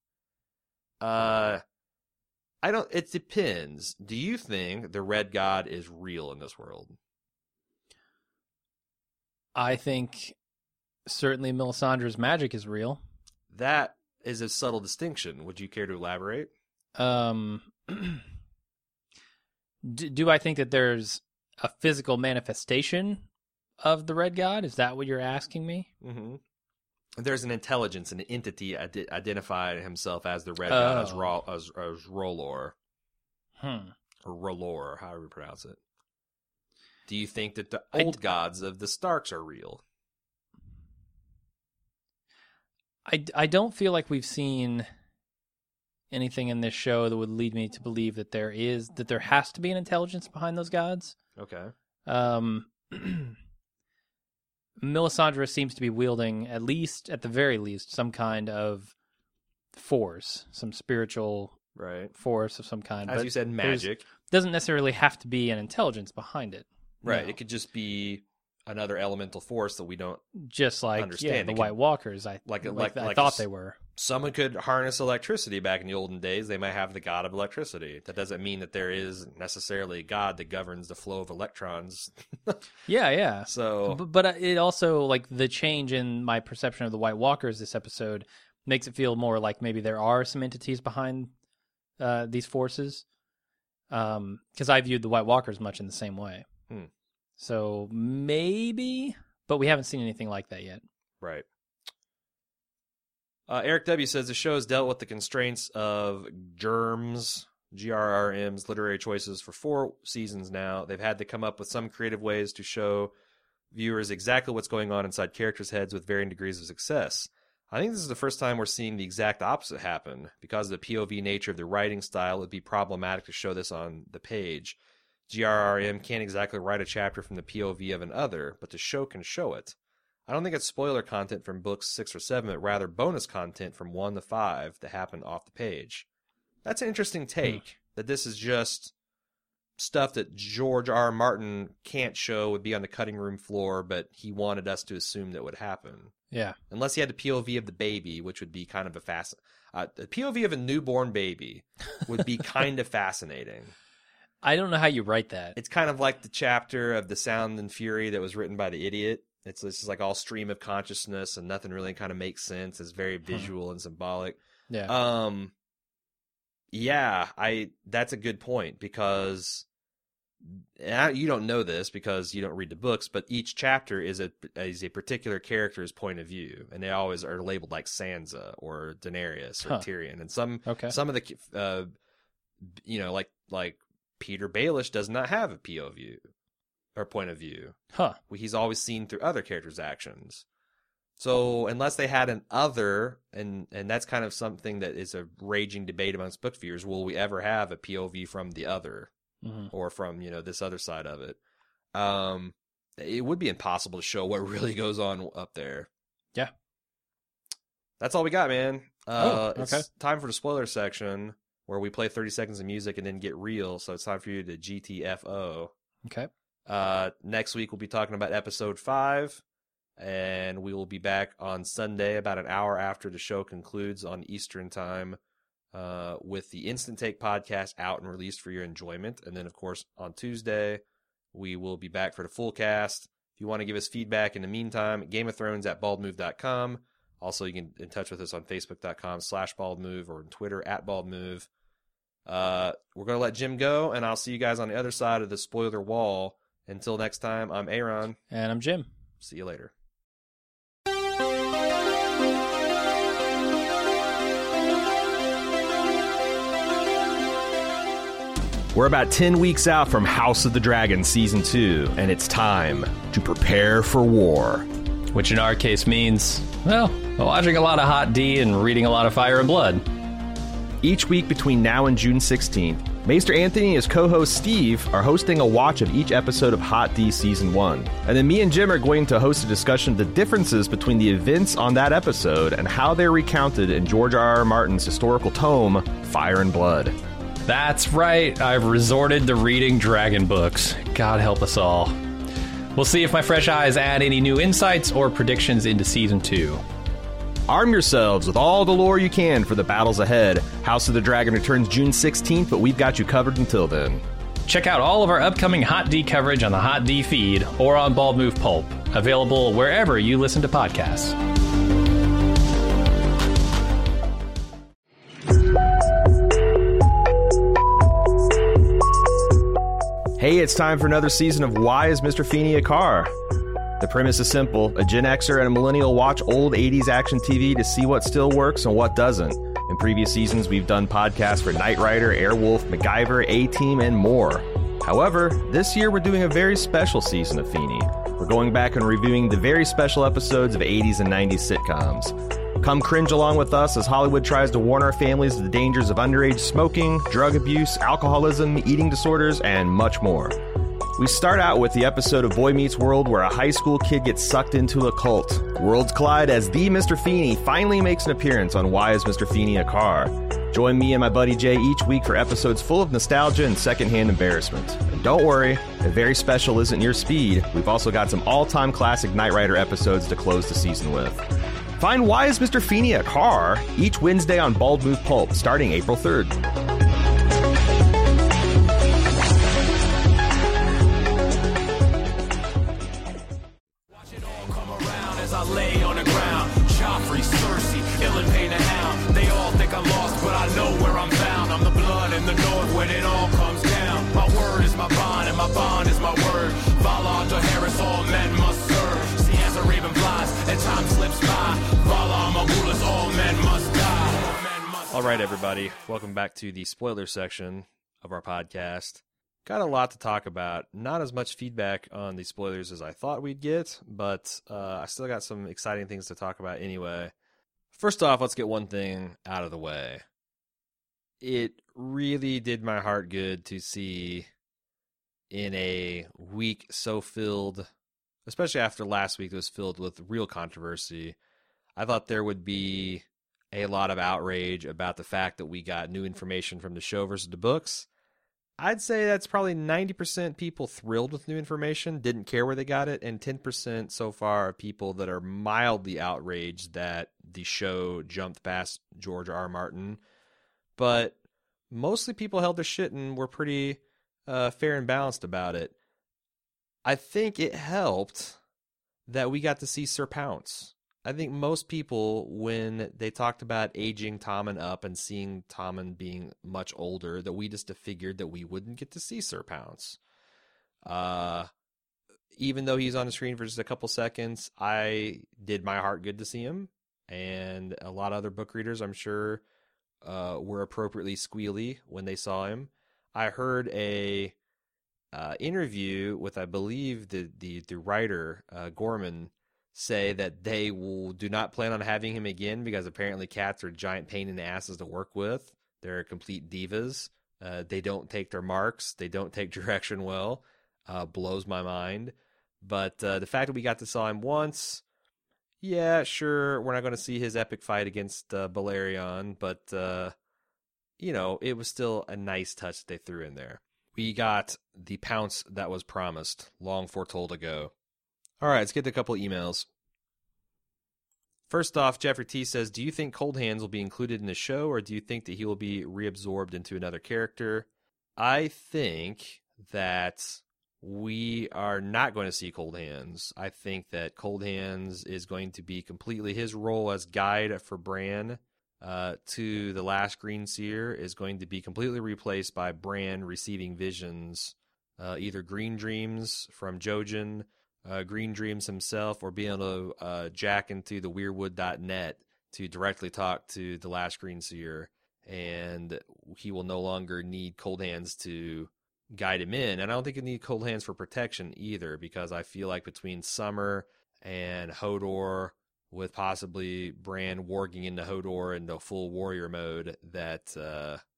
It depends. Do you think the Red God is real in this world? I think certainly Melisandre's magic is real. That is a subtle distinction. Would you care to elaborate? Do I think that there's a physical manifestation of the Red God? Is that what you're asking me? Mm-hmm. There's an intelligence, an entity identified himself as the Red God, as R'hllor. Or R'hllor, however you pronounce it. Do you think that the old gods of the Starks are real? I don't feel like we've seen anything in this show that would lead me to believe that there has to be an intelligence behind those gods. Okay. Melisandre seems to be wielding, at the very least, some kind of force, some spiritual force of some kind. As you said, magic. Doesn't necessarily have to be an intelligence behind it. Right. No. It could just be another elemental force that we don't just like understand. The White Walkers. I thought they were. Someone could harness electricity back in the olden days. They might have the god of electricity. That doesn't mean that there is necessarily a god that governs the flow of electrons. Yeah. So, but it also, like, the change in my perception of the White Walkers this episode makes it feel more like maybe there are some entities behind these forces. Because I viewed the White Walkers much in the same way. So maybe, but we haven't seen anything like that yet. Right. Eric W. says the show has dealt with the constraints of GRRM's literary choices for 4 seasons now. They've had to come up with some creative ways to show viewers exactly what's going on inside characters' heads with varying degrees of success. I think this is the first time we're seeing the exact opposite happen. Because of the POV nature of the writing style, it would be problematic to show this on the page. GRRM can't exactly write a chapter from the POV of another, but the show can show it. I don't think it's spoiler content from books 6 or 7, but rather bonus content from 1 to 5 that happened off the page. That's an interesting take, that this is just stuff that George R. Martin can't show, would be on the cutting room floor, but he wanted us to assume that would happen. Yeah. Unless he had the POV of the baby, which would be kind of the POV of a newborn baby would be kind of fascinating. I don't know how you write that. It's kind of like the chapter of The Sound and Fury that was written by the Idiot. It's just like all stream of consciousness and nothing really kind of makes sense. It's very visual and symbolic. Yeah. That's a good point because you don't know this because you don't read the books, but each chapter is a particular character's point of view, and they always are labeled like Sansa or Daenerys or Tyrion. And some of the like Peter Baelish does not have a POV or point of view. He's always seen through other characters' actions. So unless they had an other, and that's kind of something that is a raging debate amongst book viewers, will we ever have a POV from the other or from, this other side of it? It would be impossible to show what really goes on up there. Yeah. That's all we got, man. Okay. It's time for the spoiler section where we play 30 seconds of music and then get real. So it's time for you to GTFO. Okay. Next week, we'll be talking about episode 5, and we will be back on Sunday about an hour after the show concludes on Eastern time with the Instant Take podcast out and released for your enjoyment. And then, of course, on Tuesday, we will be back for the full cast. If you want to give us feedback in the meantime, Game of Thrones at baldmove.com. Also, you can get in touch with us on facebook.com/baldmove or on Twitter @baldmove. We're going to let Jim go, and I'll see you guys on the other side of the spoiler wall. Until next time, I'm Aaron. And I'm Jim. See you later. We're about 10 weeks out from House of the Dragon Season 2, and it's time to prepare for war. Which in our case means, watching a lot of Hot D and reading a lot of Fire and Blood. Each week between now and June 16th, Maester Anthony and his co-host Steve are hosting a watch of each episode of Hot D Season 1. And then me and Jim are going to host a discussion of the differences between the events on that episode and how they're recounted in George R.R. Martin's historical tome, Fire and Blood. That's right, I've resorted to reading dragon books. God help us all. We'll see if my fresh eyes add any new insights or predictions into Season 2. Arm yourselves with all the lore you can for the battles ahead. House of the Dragon returns June 16th, but we've got you covered until then. Check out all of our upcoming Hot D coverage on the Hot D feed or on Bald Move Pulp, available wherever you listen to podcasts. Hey, it's time for another season of Why is Mr. Feeney a Car? The premise is simple. A Gen Xer and a millennial watch old 80s action TV to see what still works and what doesn't. In previous seasons, we've done podcasts for Knight Rider, Airwolf, MacGyver, A-Team, and more. However, this year we're doing a very special season of Feeney. We're going back and reviewing the very special episodes of 80s and 90s sitcoms. Come cringe along with us as Hollywood tries to warn our families of the dangers of underage smoking, drug abuse, alcoholism, eating disorders, and much more. We start out with the episode of Boy Meets World where a high school kid gets sucked into a cult. Worlds collide as the Mr. Feeney finally makes an appearance on Why is Mr. Feeney a Car? Join me and my buddy Jay each week for episodes full of nostalgia and secondhand embarrassment. And don't worry, if very special isn't your speed, we've also got some all-time classic Knight Rider episodes to close the season with. Find Why is Mr. Feeney a Car? Each Wednesday on Bald Move Pulp, starting April 3rd. I lay on the ground. Joffrey, Cersei, Illain, the Hound. They all think I'm lost, but I know where I'm found. I'm the blood in the north when it all comes down. My word is my bond, and my bond is my word. Valar Dohaeris, all men must serve. See as a raven flies, and time slips by. Valar Morghulis, all men must die. All right, everybody. Welcome back to the spoiler section of our podcast. Got a lot to talk about. Not as much feedback on the spoilers as I thought we'd get, but I still got some exciting things to talk about anyway. First off, let's get one thing out of the way. It really did my heart good to see in a week so filled, especially after last week that was filled with real controversy. I thought there would be a lot of outrage about the fact that we got new information from the show versus the books. I'd say that's probably 90% people thrilled with new information, didn't care where they got it, and 10% so far are people that are mildly outraged that the show jumped past George R.R. Martin. But mostly people held their shit and were pretty fair and balanced about it. I think it helped that we got to see Sir Pounce. I think most people, when they talked about aging Tommen up and seeing Tommen being much older, that we just figured that we wouldn't get to see Sir Pounce. Even though he's on the screen for just a couple seconds, I did my heart good to see him. And a lot of other book readers, I'm sure, were appropriately squealy when they saw him. I heard a interview with, I believe, the writer, Gorman, say that they do not plan on having him again because apparently cats are a giant pain in the asses to work with. They're complete divas. They don't take their marks. They don't take direction well. Blows my mind. But the fact that we got to saw him once, yeah, sure, we're not going to see his epic fight against Balerion, but, it was still a nice touch that they threw in there. We got the Pounce that was promised, long foretold ago. All right, let's get to a couple of emails. First off, Jeffrey T says, do you think Cold Hands will be included in the show, or do you think that he will be reabsorbed into another character? I think that we are not going to see Cold Hands. I think that Cold Hands is going to be completely his role as guide for Bran to the last Green Seer is going to be completely replaced by Bran receiving visions, either Green Dreams from Jojen, Green Dreams himself, or being able to jack into the Weirwood.net to directly talk to the last Green Seer, and he will no longer need Cold Hands to guide him in. And I don't think he need Cold Hands for protection either, because I feel like between Summer and Hodor, with possibly Bran warging into Hodor into full warrior mode, that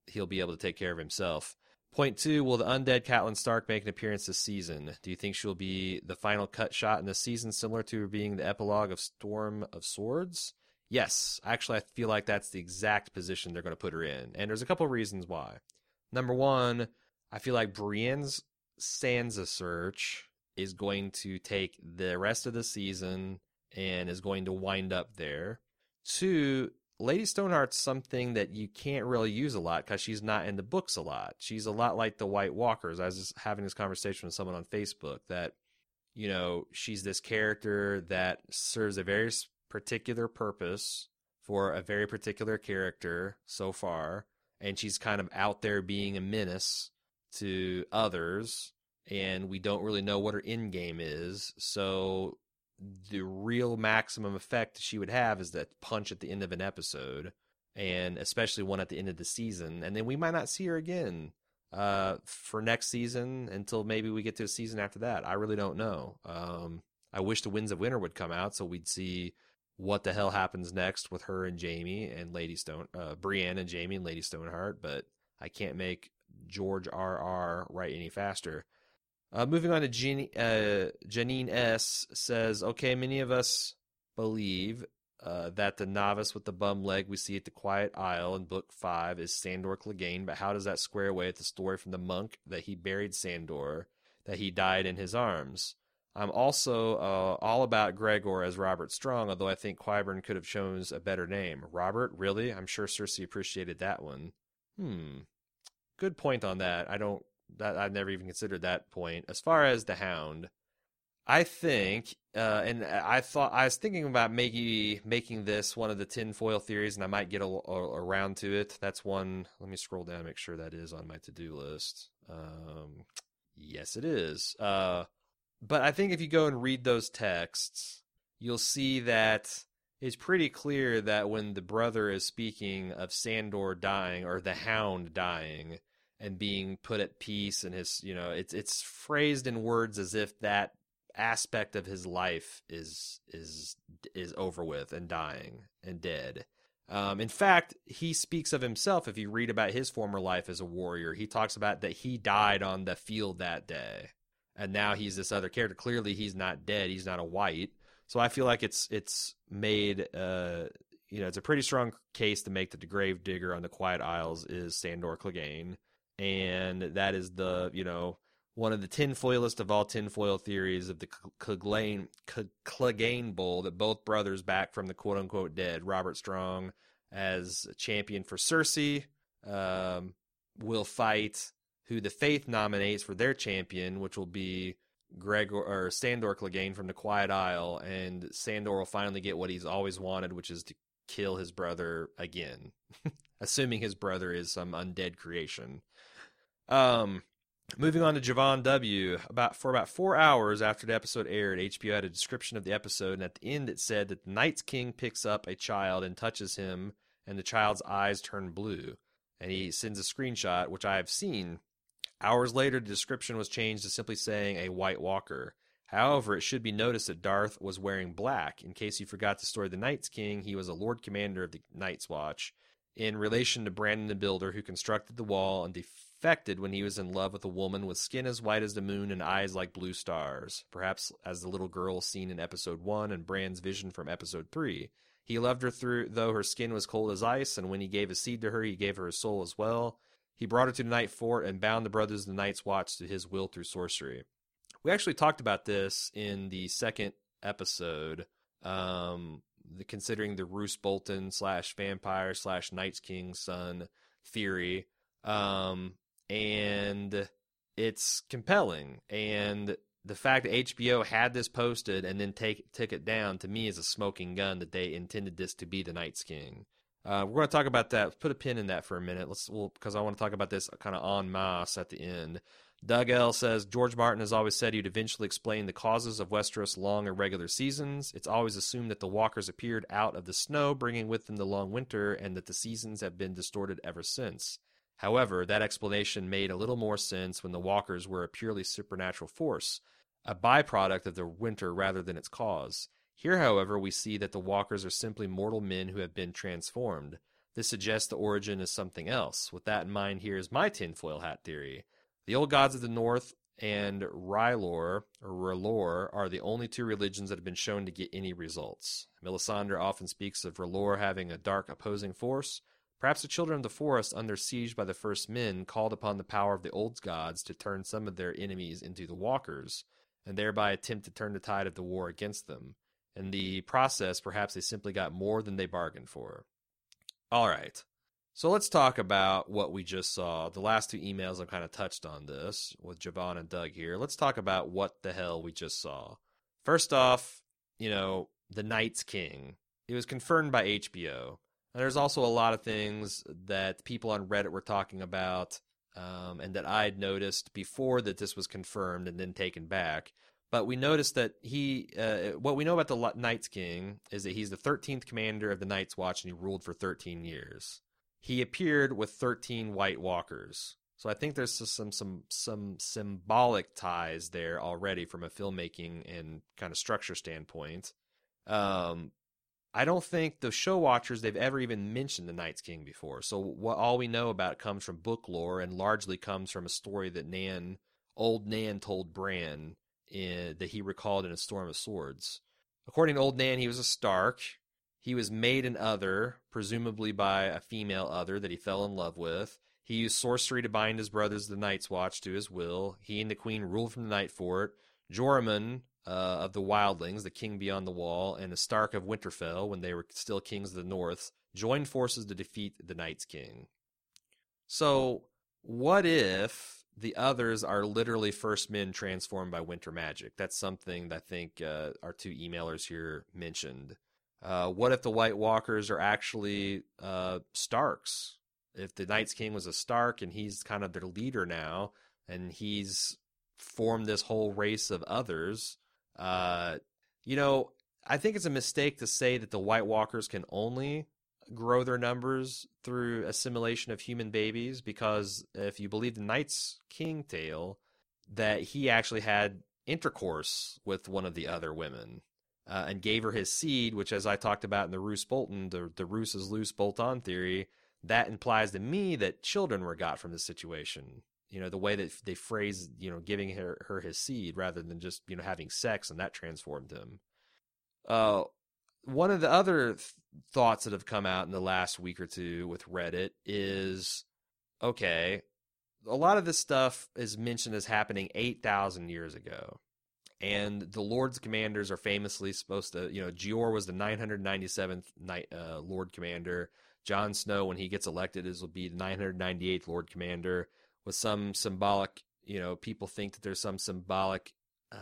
he'll be able to take care of himself. Point 2, will the undead Catelyn Stark make an appearance this season? Do you think she'll be the final cut shot in the season, similar to her being the epilogue of Storm of Swords? Yes. Actually, I feel like that's the exact position they're going to put her in. And there's a couple of reasons why. Number 1, I feel like Brienne's Sansa search is going to take the rest of the season and is going to wind up there. 2, Lady Stoneheart's something that you can't really use a lot because she's not in the books a lot. She's a lot like the White Walkers. I was just having this conversation with someone on Facebook that, you know, she's this character that serves a very particular purpose for a very particular character so far, and she's kind of out there being a menace to others, and we don't really know what her end game is. So the real maximum effect she would have is that punch at the end of an episode, and especially one at the end of the season. And then we might not see her again for next season until maybe we get to a season after that. I really don't know. I wish the Winds of Winter would come out so we'd see what the hell happens next with her and Jaime and Brienne and Jaime and Lady Stoneheart, but I can't make George R.R. write any faster. Moving on to Janine S. says, okay, many of us believe that the novice with the bum leg we see at the Quiet Isle in Book 5 is Sandor Clegane, but how does that square away with the story from the monk that he buried Sandor, that he died in his arms? I'm also all about Gregor as Robert Strong, although I think Qyburn could have chosen a better name. Robert, really? I'm sure Cersei appreciated that one. Good point on that. I've never even considered that point. As far as the Hound, I think, and I was thinking about making this one of the tinfoil theories, and I might get around to it. That's one. Let me scroll down and make sure that is on my to-do list. Yes, it is. But I think if you go and read those texts, you'll see that it's pretty clear that when the brother is speaking of Sandor dying, or the Hound dying, and being put at peace, and his, you know, it's phrased in words as if that aspect of his life is over with and dying and dead. In fact, he speaks of himself. If you read about his former life as a warrior, he talks about that he died on the field that day, and now he's this other character. Clearly, he's not dead. He's not a white. So I feel like it's made. It's a pretty strong case to make that the grave digger on the Quiet Isles is Sandor Clegane. And that is one of the tinfoilest of all tinfoil theories of the Clegane Bowl, that both brothers back from the quote-unquote dead, Robert Strong as a champion for Cersei, will fight who the Faith nominates for their champion, which will be Sandor Clegane from the Quiet Isle, and Sandor will finally get what he's always wanted, which is to kill his brother again, assuming his brother is some undead creation. Moving on to Javon W. For about 4 hours after the episode aired, HBO had a description of the episode, and at the end it said that the Night's King picks up a child and touches him, and the child's eyes turn blue. And he sends a screenshot, which I have seen. Hours later, the description was changed to simply saying a White Walker. However, it should be noticed that Darth was wearing black. In case you forgot the story of the Night's King, he was a Lord Commander of the Night's Watch, in relation to Brandon the Builder, who constructed the wall and defected when he was in love with a woman with skin as white as the moon and eyes like blue stars, perhaps as the little girl seen in Episode 1 and Bran's vision from Episode 3. He loved her though her skin was cold as ice, and when he gave his seed to her, he gave her his soul as well. He brought her to the Night Fort and bound the brothers of the Night's Watch to his will through sorcery. We actually talked about this in the second episode, considering the Roose Bolton /vampire /Night's King son theory. And it's compelling. And the fact that HBO had this posted and then took it down, to me, is a smoking gun that they intended this to be the Night's King. We're going to talk about that. Let's put a pin in that for a minute. Because I want to talk about this kind of en masse at the end. Doug L. says, George Martin has always said he'd eventually explain the causes of Westeros' long irregular seasons. It's always assumed that the walkers appeared out of the snow, bringing with them the long winter, and that the seasons have been distorted ever since. However, that explanation made a little more sense when the walkers were a purely supernatural force, a byproduct of the winter rather than its cause. Here, however, we see that the walkers are simply mortal men who have been transformed. This suggests the origin is something else. With that in mind, here's my tinfoil hat theory. The old gods of the north and R'hllor are the only two religions that have been shown to get any results. Melisandre often speaks of R'hllor having a dark opposing force. Perhaps the children of the forest, under siege by the first men, called upon the power of the old gods to turn some of their enemies into the walkers, and thereby attempt to turn the tide of the war against them. In the process, perhaps they simply got more than they bargained for. All right. So let's talk about what we just saw. The last two emails I've kind of touched on this with Javon and Doug here. Let's talk about what the hell we just saw. First off, the Night's King. It was confirmed by HBO. And there's also a lot of things that people on Reddit were talking about and that I had noticed before that this was confirmed and then taken back. But we noticed that what we know about the Night's King is that he's the 13th commander of the Night's Watch and he ruled for 13 years. He appeared with 13 White Walkers. So I think there's some symbolic ties there already from a filmmaking and kind of structure standpoint. I don't think the show watchers, they've ever even mentioned the Night's King before. So all we know about it comes from book lore and largely comes from a story that old Nan told Bran that he recalled in A Storm of Swords. According to old Nan, he was a Stark. He was made an other, presumably by a female other that he fell in love with. He used sorcery to bind his brothers, the Night's Watch, to his will. He and the Queen ruled from the Night Fort. Joramun of the Wildlings, the king beyond the wall, and the Stark of Winterfell, when they were still kings of the North, joined forces to defeat the Night's King. So, what if the others are literally first men transformed by winter magic? That's something that I think our two emailers here mentioned. What if the White Walkers are actually Starks? If the Night's King was a Stark and he's kind of their leader now, and he's formed this whole race of others, I think it's a mistake to say that the White Walkers can only grow their numbers through assimilation of human babies, because if you believe the Night's King tale, that he actually had intercourse with one of the other women. And gave her his seed, which, as I talked about in the Roose Bolton, the Roose is loose, bolt on theory, that implies to me that children were got from this situation. The way that they phrase, giving her his seed rather than just, having sex, and that transformed him. One of the other thoughts that have come out in the last week or two with Reddit is, okay, a lot of this stuff is mentioned as happening 8,000 years ago. And the Lords Commanders are famously supposed to, Jeor was the 997th Lord Commander. Jon Snow, when he gets elected, will be the 998th Lord Commander, with some symbolic, people think that there's some symbolic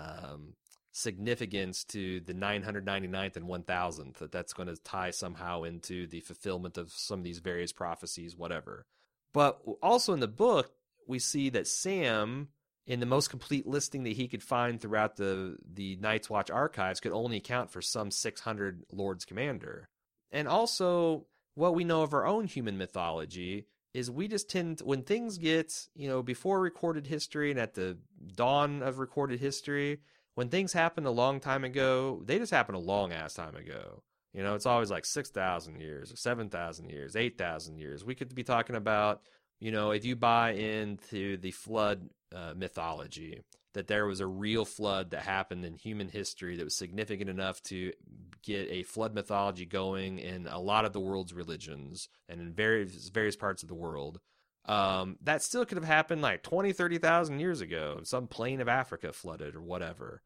significance to the 999th and 1000th, that's going to tie somehow into the fulfillment of some of these various prophecies, whatever. But also in the book, we see that Sam, in the most complete listing that he could find throughout the Night's Watch archives, could only account for some 600 Lords Commander. And also, what we know of our own human mythology is we just tend, when things get, before recorded history and at the dawn of recorded history, when things happen a long time ago, they just happen a long-ass time ago. It's always like 6,000 years, or 7,000 years, 8,000 years. We could be talking about, if you buy into the flood mythology, that there was a real flood that happened in human history that was significant enough to get a flood mythology going in a lot of the world's religions and in various parts of the world. That still could have happened like 20, 30,000 years ago. Some plain of Africa flooded or whatever.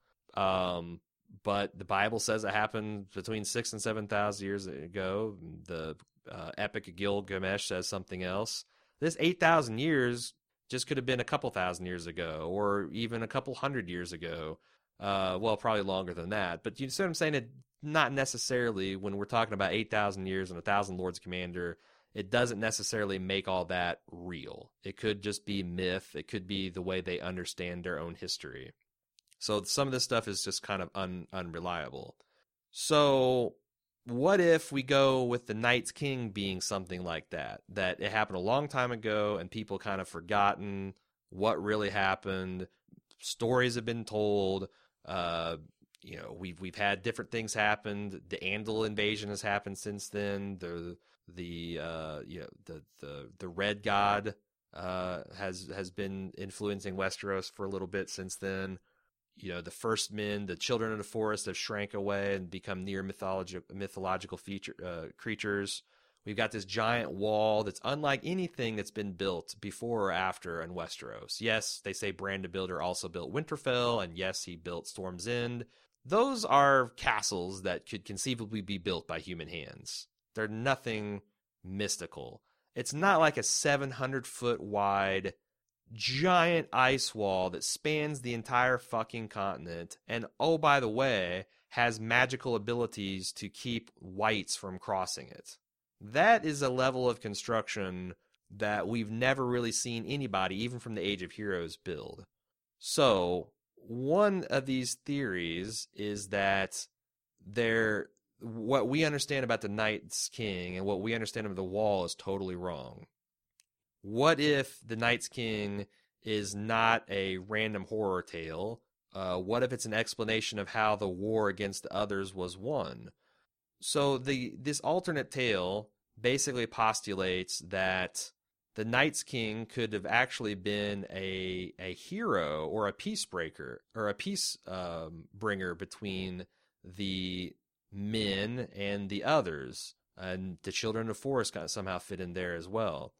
But the Bible says it happened between 6,000 and 7,000 years ago. The Epic of Gilgamesh says something else. This 8,000 years just could have been a couple thousand years ago, or even a couple hundred years ago. Well, probably longer than that. But you see what I'm saying? Not necessarily, when we're talking about 8,000 years and 1,000 Lords Commander, it doesn't necessarily make all that real. It could just be myth. It could be the way they understand their own history. So some of this stuff is just kind of unreliable. So what if we go with the Night's King being something like that? That it happened a long time ago and people kind of forgotten what really happened. Stories have been told. We've had different things happen. The Andal invasion has happened since then. The the Red God has been influencing Westeros for a little bit since then. The first men, the children of the forest, have shrank away and become near mythological creatures. We've got this giant wall that's unlike anything that's been built before or after in Westeros. Yes, they say Bran the Builder also built Winterfell, and yes, he built Storm's End. Those are castles that could conceivably be built by human hands. They're nothing mystical. It's not like a 700-foot wide giant ice wall that spans the entire fucking continent and, oh, by the way, has magical abilities to keep whites from crossing it. That is a level of construction that we've never really seen anybody, even from the Age of Heroes, build. So, one of these theories is that what we understand about the Night's King and what we understand of the wall is totally wrong. What if the Night's King is not a random horror tale? What if it's an explanation of how the war against the others was won? So this alternate tale basically postulates that the Night's King could have actually been a hero or a peacebreaker or a peace bringer between the men and the others, and the children of the forest got somehow fit in there as well.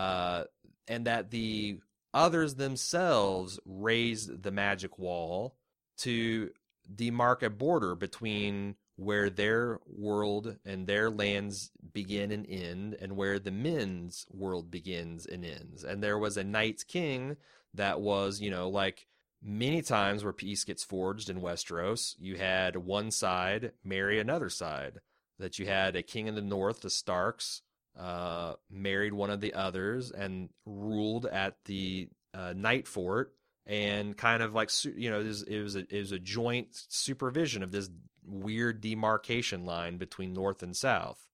And that the others themselves raised the magic wall to demark a border between where their world and their lands begin and end, and where the men's world begins and ends. And there was a Night's King that was, like many times where peace gets forged in Westeros, you had one side marry another side. That you had a king in the north, the Starks, married one of the others and ruled at the Night Fort, and kind of like, it was a joint supervision of this weird demarcation line between north and south.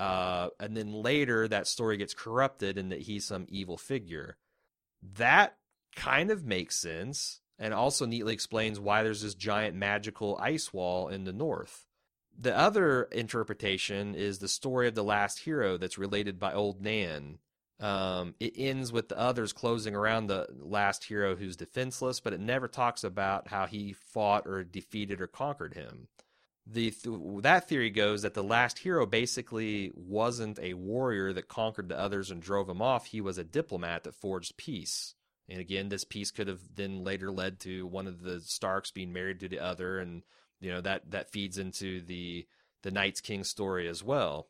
And then later that story gets corrupted and that he's some evil figure. That kind of makes sense, and also neatly explains why there's this giant magical ice wall in the north. The other interpretation is the story of the last hero that's related by Old Nan. It ends with the others closing around the last hero who's defenseless, but it never talks about how he fought or defeated or conquered him. That theory goes that the last hero basically wasn't a warrior that conquered the others and drove them off. He was a diplomat that forged peace. And again, this peace could have then later led to one of the Starks being married to the other, and that feeds into the Night's King story as well.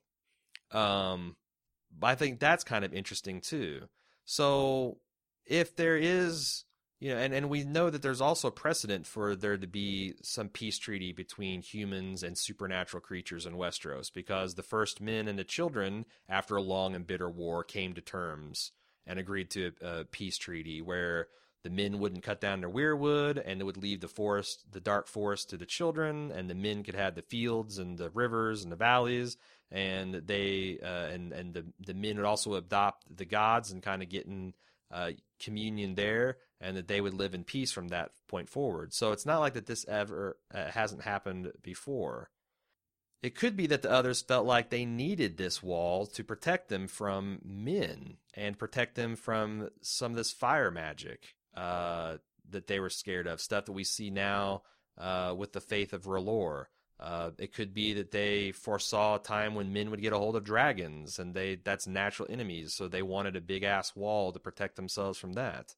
I think that's kind of interesting too. So if there is, and we know that there's also precedent for there to be some peace treaty between humans and supernatural creatures in Westeros, because the first men and the children, after a long and bitter war, came to terms and agreed to a peace treaty where the men wouldn't cut down their weirwood, and it would leave the dark forest to the children, and the men could have the fields and the rivers and the valleys, and they the men would also adopt the gods and kind of get in communion there, and that they would live in peace from that point forward. So it's not like that this ever hasn't happened before. It could be that the others felt like they needed this wall to protect them from men and protect them from some of this fire magic that they were scared of, stuff that we see now with the faith of R'hllor. It could be that they foresaw a time when men would get a hold of dragons, and that's natural enemies, so they wanted a big-ass wall to protect themselves from that.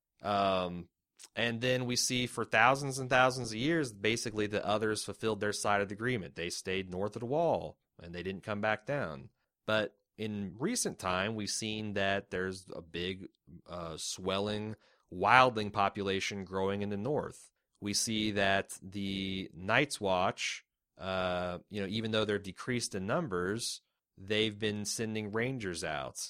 And then we see for thousands and thousands of years, basically the others fulfilled their side of the agreement. They stayed north of the wall, and they didn't come back down. But in recent time, we've seen that there's a big swelling wildling population growing in the north. We see that the Night's Watch, even though they're decreased in numbers, they've been sending rangers out.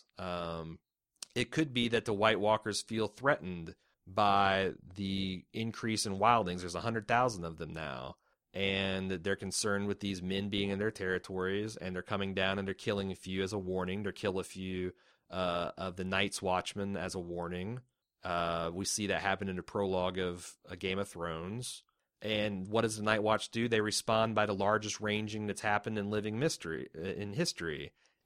It could be that the White Walkers feel threatened by the increase in wildlings. There's 100,000 of them now, and they're concerned with these men being in their territories, and they're coming down and they're killing a few as a warning. They'll kill a few of the Night's Watchmen as a warning. We see that happen in the prologue of A Game of Thrones. And what does the Night Watch do? They respond by the largest ranging that's happened in living history.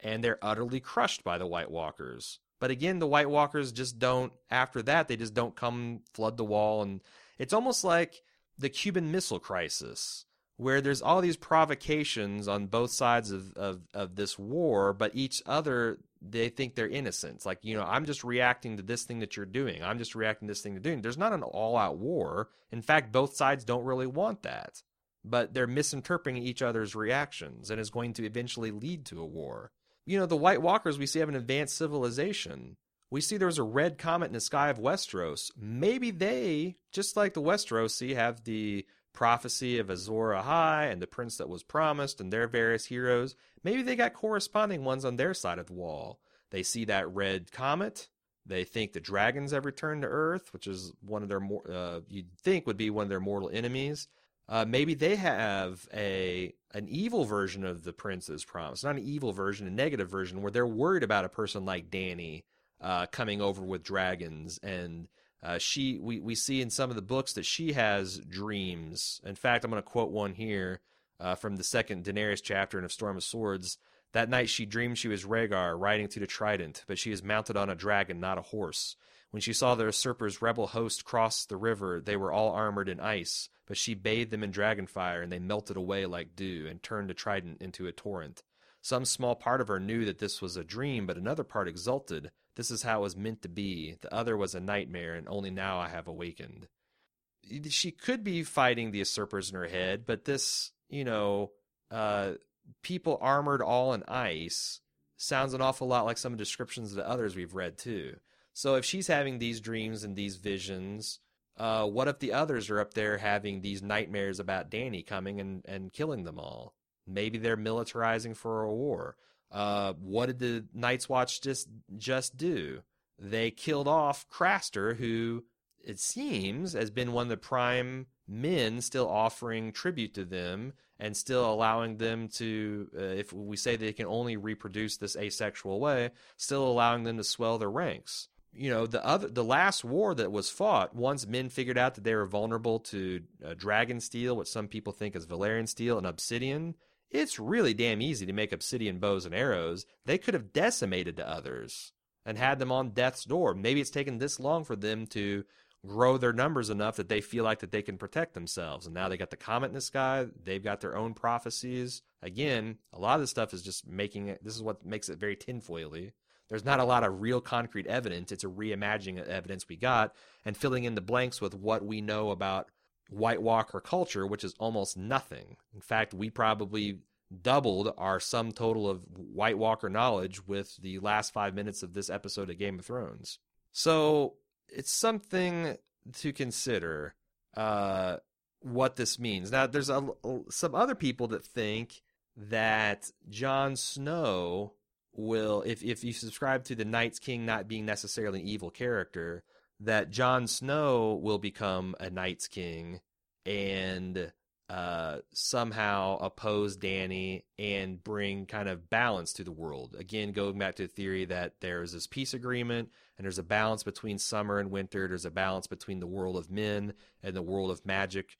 and they're utterly crushed by the White Walkers. But again, the White Walkers just don't, after that, they just don't come flood the wall. And it's almost like the Cuban Missile Crisis, where there's all these provocations on both sides of this war, but each other, they think they're innocent. Like, I'm just reacting to this thing that you're doing. I'm just reacting to this thing you're doing. There's not an all-out war. In fact, both sides don't really want that. But they're misinterpreting each other's reactions, and is going to eventually lead to a war. The White Walkers, we see, have an advanced civilization. We see there's a red comet in the sky of Westeros. Maybe they, just like the Westerosi, have the prophecy of Azor Ahai and the prince that was promised and their various heroes. Maybe they got corresponding ones on their side of the wall. They see that red comet. They think the dragons have returned to Earth, which is one of their you'd think would be one of their mortal enemies. Maybe they have an evil version of the prince's promise. Not an evil version, a negative version, where they're worried about a person like Dany coming over with dragons. And we see in some of the books that she has dreams. In fact, I'm going to quote one here from the second Daenerys chapter in A Storm of Swords. That night she dreamed she was Rhaegar riding to the Trident, but she is mounted on a dragon, not a horse. When she saw the usurper's rebel host cross the river, they were all armored in ice, but she bathed them in dragonfire, and they melted away like dew, and turned the Trident into a torrent. Some small part of her knew that this was a dream, but another part exulted. This is how it was meant to be. The other was a nightmare, and only now I have awakened. She could be fighting the usurpers in her head, but this, people armored all in ice sounds an awful lot like some descriptions of the others we've read too. So if she's having these dreams and these visions, what if the others are up there having these nightmares about Dany coming and killing them all? Maybe they're militarizing for a war. What did the Night's Watch just do? They killed off Craster, who it seems has been one of the prime men, still offering tribute to them and still allowing them to, if we say they can only reproduce this asexual way, still allowing them to swell their ranks. The last war that was fought, once men figured out that they were vulnerable to dragon steel, which some people think is Valyrian steel, and obsidian. It's really damn easy to make obsidian bows and arrows. They could have decimated the others and had them on death's door. Maybe it's taken this long for them to grow their numbers enough that they feel like that they can protect themselves. And now they got the comet in the sky. They've got their own prophecies. Again, a lot of this stuff is just this is what makes it very tinfoily. There's not a lot of real concrete evidence. It's a reimagining of evidence we got and filling in the blanks with what we know about White Walker culture, which is almost nothing. In fact, we probably doubled our sum total of White Walker knowledge with the last 5 minutes of this episode of Game of Thrones. So it's something to consider what this means. Now, there's some other people that think that Jon Snow will, if you subscribe to the Night's King not being necessarily an evil character, that Jon Snow will become a Night's King and somehow oppose Dany and bring kind of balance to the world. Again, going back to the theory that there's this peace agreement and there's a balance between summer and winter. There's a balance between the world of men and the world of magic,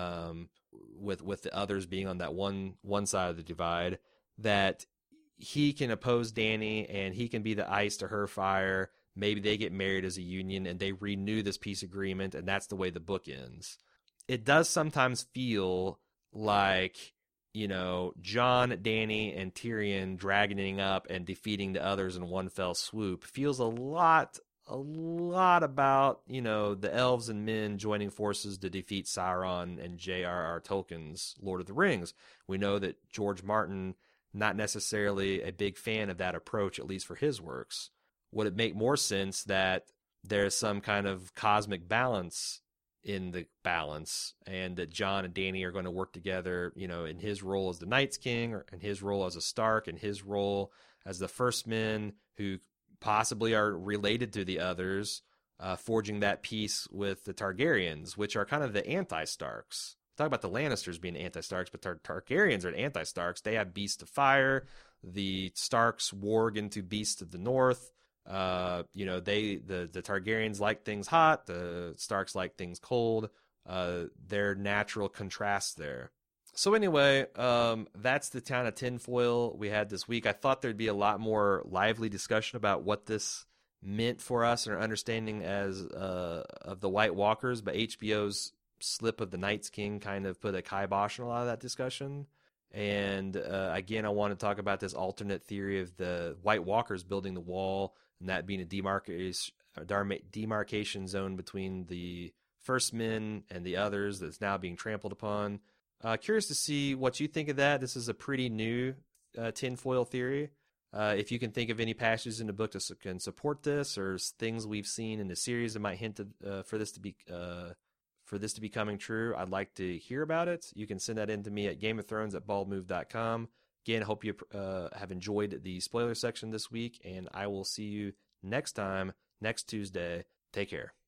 with the others being on that one side of the divide, that he can oppose Dany and he can be the ice to her fire. Maybe they get married as a union and they renew this peace agreement, and that's the way the book ends. It does sometimes feel like, Jon, Dany, and Tyrion dragoning up and defeating the others in one fell swoop feels a lot about, the elves and men joining forces to defeat Sauron and J.R.R. Tolkien's Lord of the Rings. We know that George Martin, not necessarily a big fan of that approach, at least for his works. Would it make more sense that there's some kind of cosmic balance in the balance, and that Jon and Dany are going to work together, in his role as the Night's King, or in his role as a Stark, and his role as the First Men, who possibly are related to the others, forging that peace with the Targaryens, which are kind of the anti-Starks. Talk about the Lannisters being anti-Starks, but Targaryens are anti-Starks. They have beasts of fire. The Starks warg into beasts of the north. The Targaryens like things hot. The Starks like things cold. They're natural contrasts there. So anyway, that's the kind of tinfoil we had this week. I thought there'd be a lot more lively discussion about what this meant for us and our understanding as of the White Walkers, but HBO's slip of the Night's King kind of put a kibosh on a lot of that discussion. And again, I want to talk about this alternate theory of the White Walkers building the wall and that being a demarcation zone between the First Men and the others that's now being trampled upon. Curious to see what you think of that. This is a pretty new tinfoil theory. If you can think of any passages in the book that can support this, or things we've seen in the series that might hint for this to be coming true, I'd like to hear about it. You can send that in to me at GameOfThrones@baldmove.com. Again, I hope you have enjoyed the spoiler section this week, and I will see you next time, next Tuesday. Take care.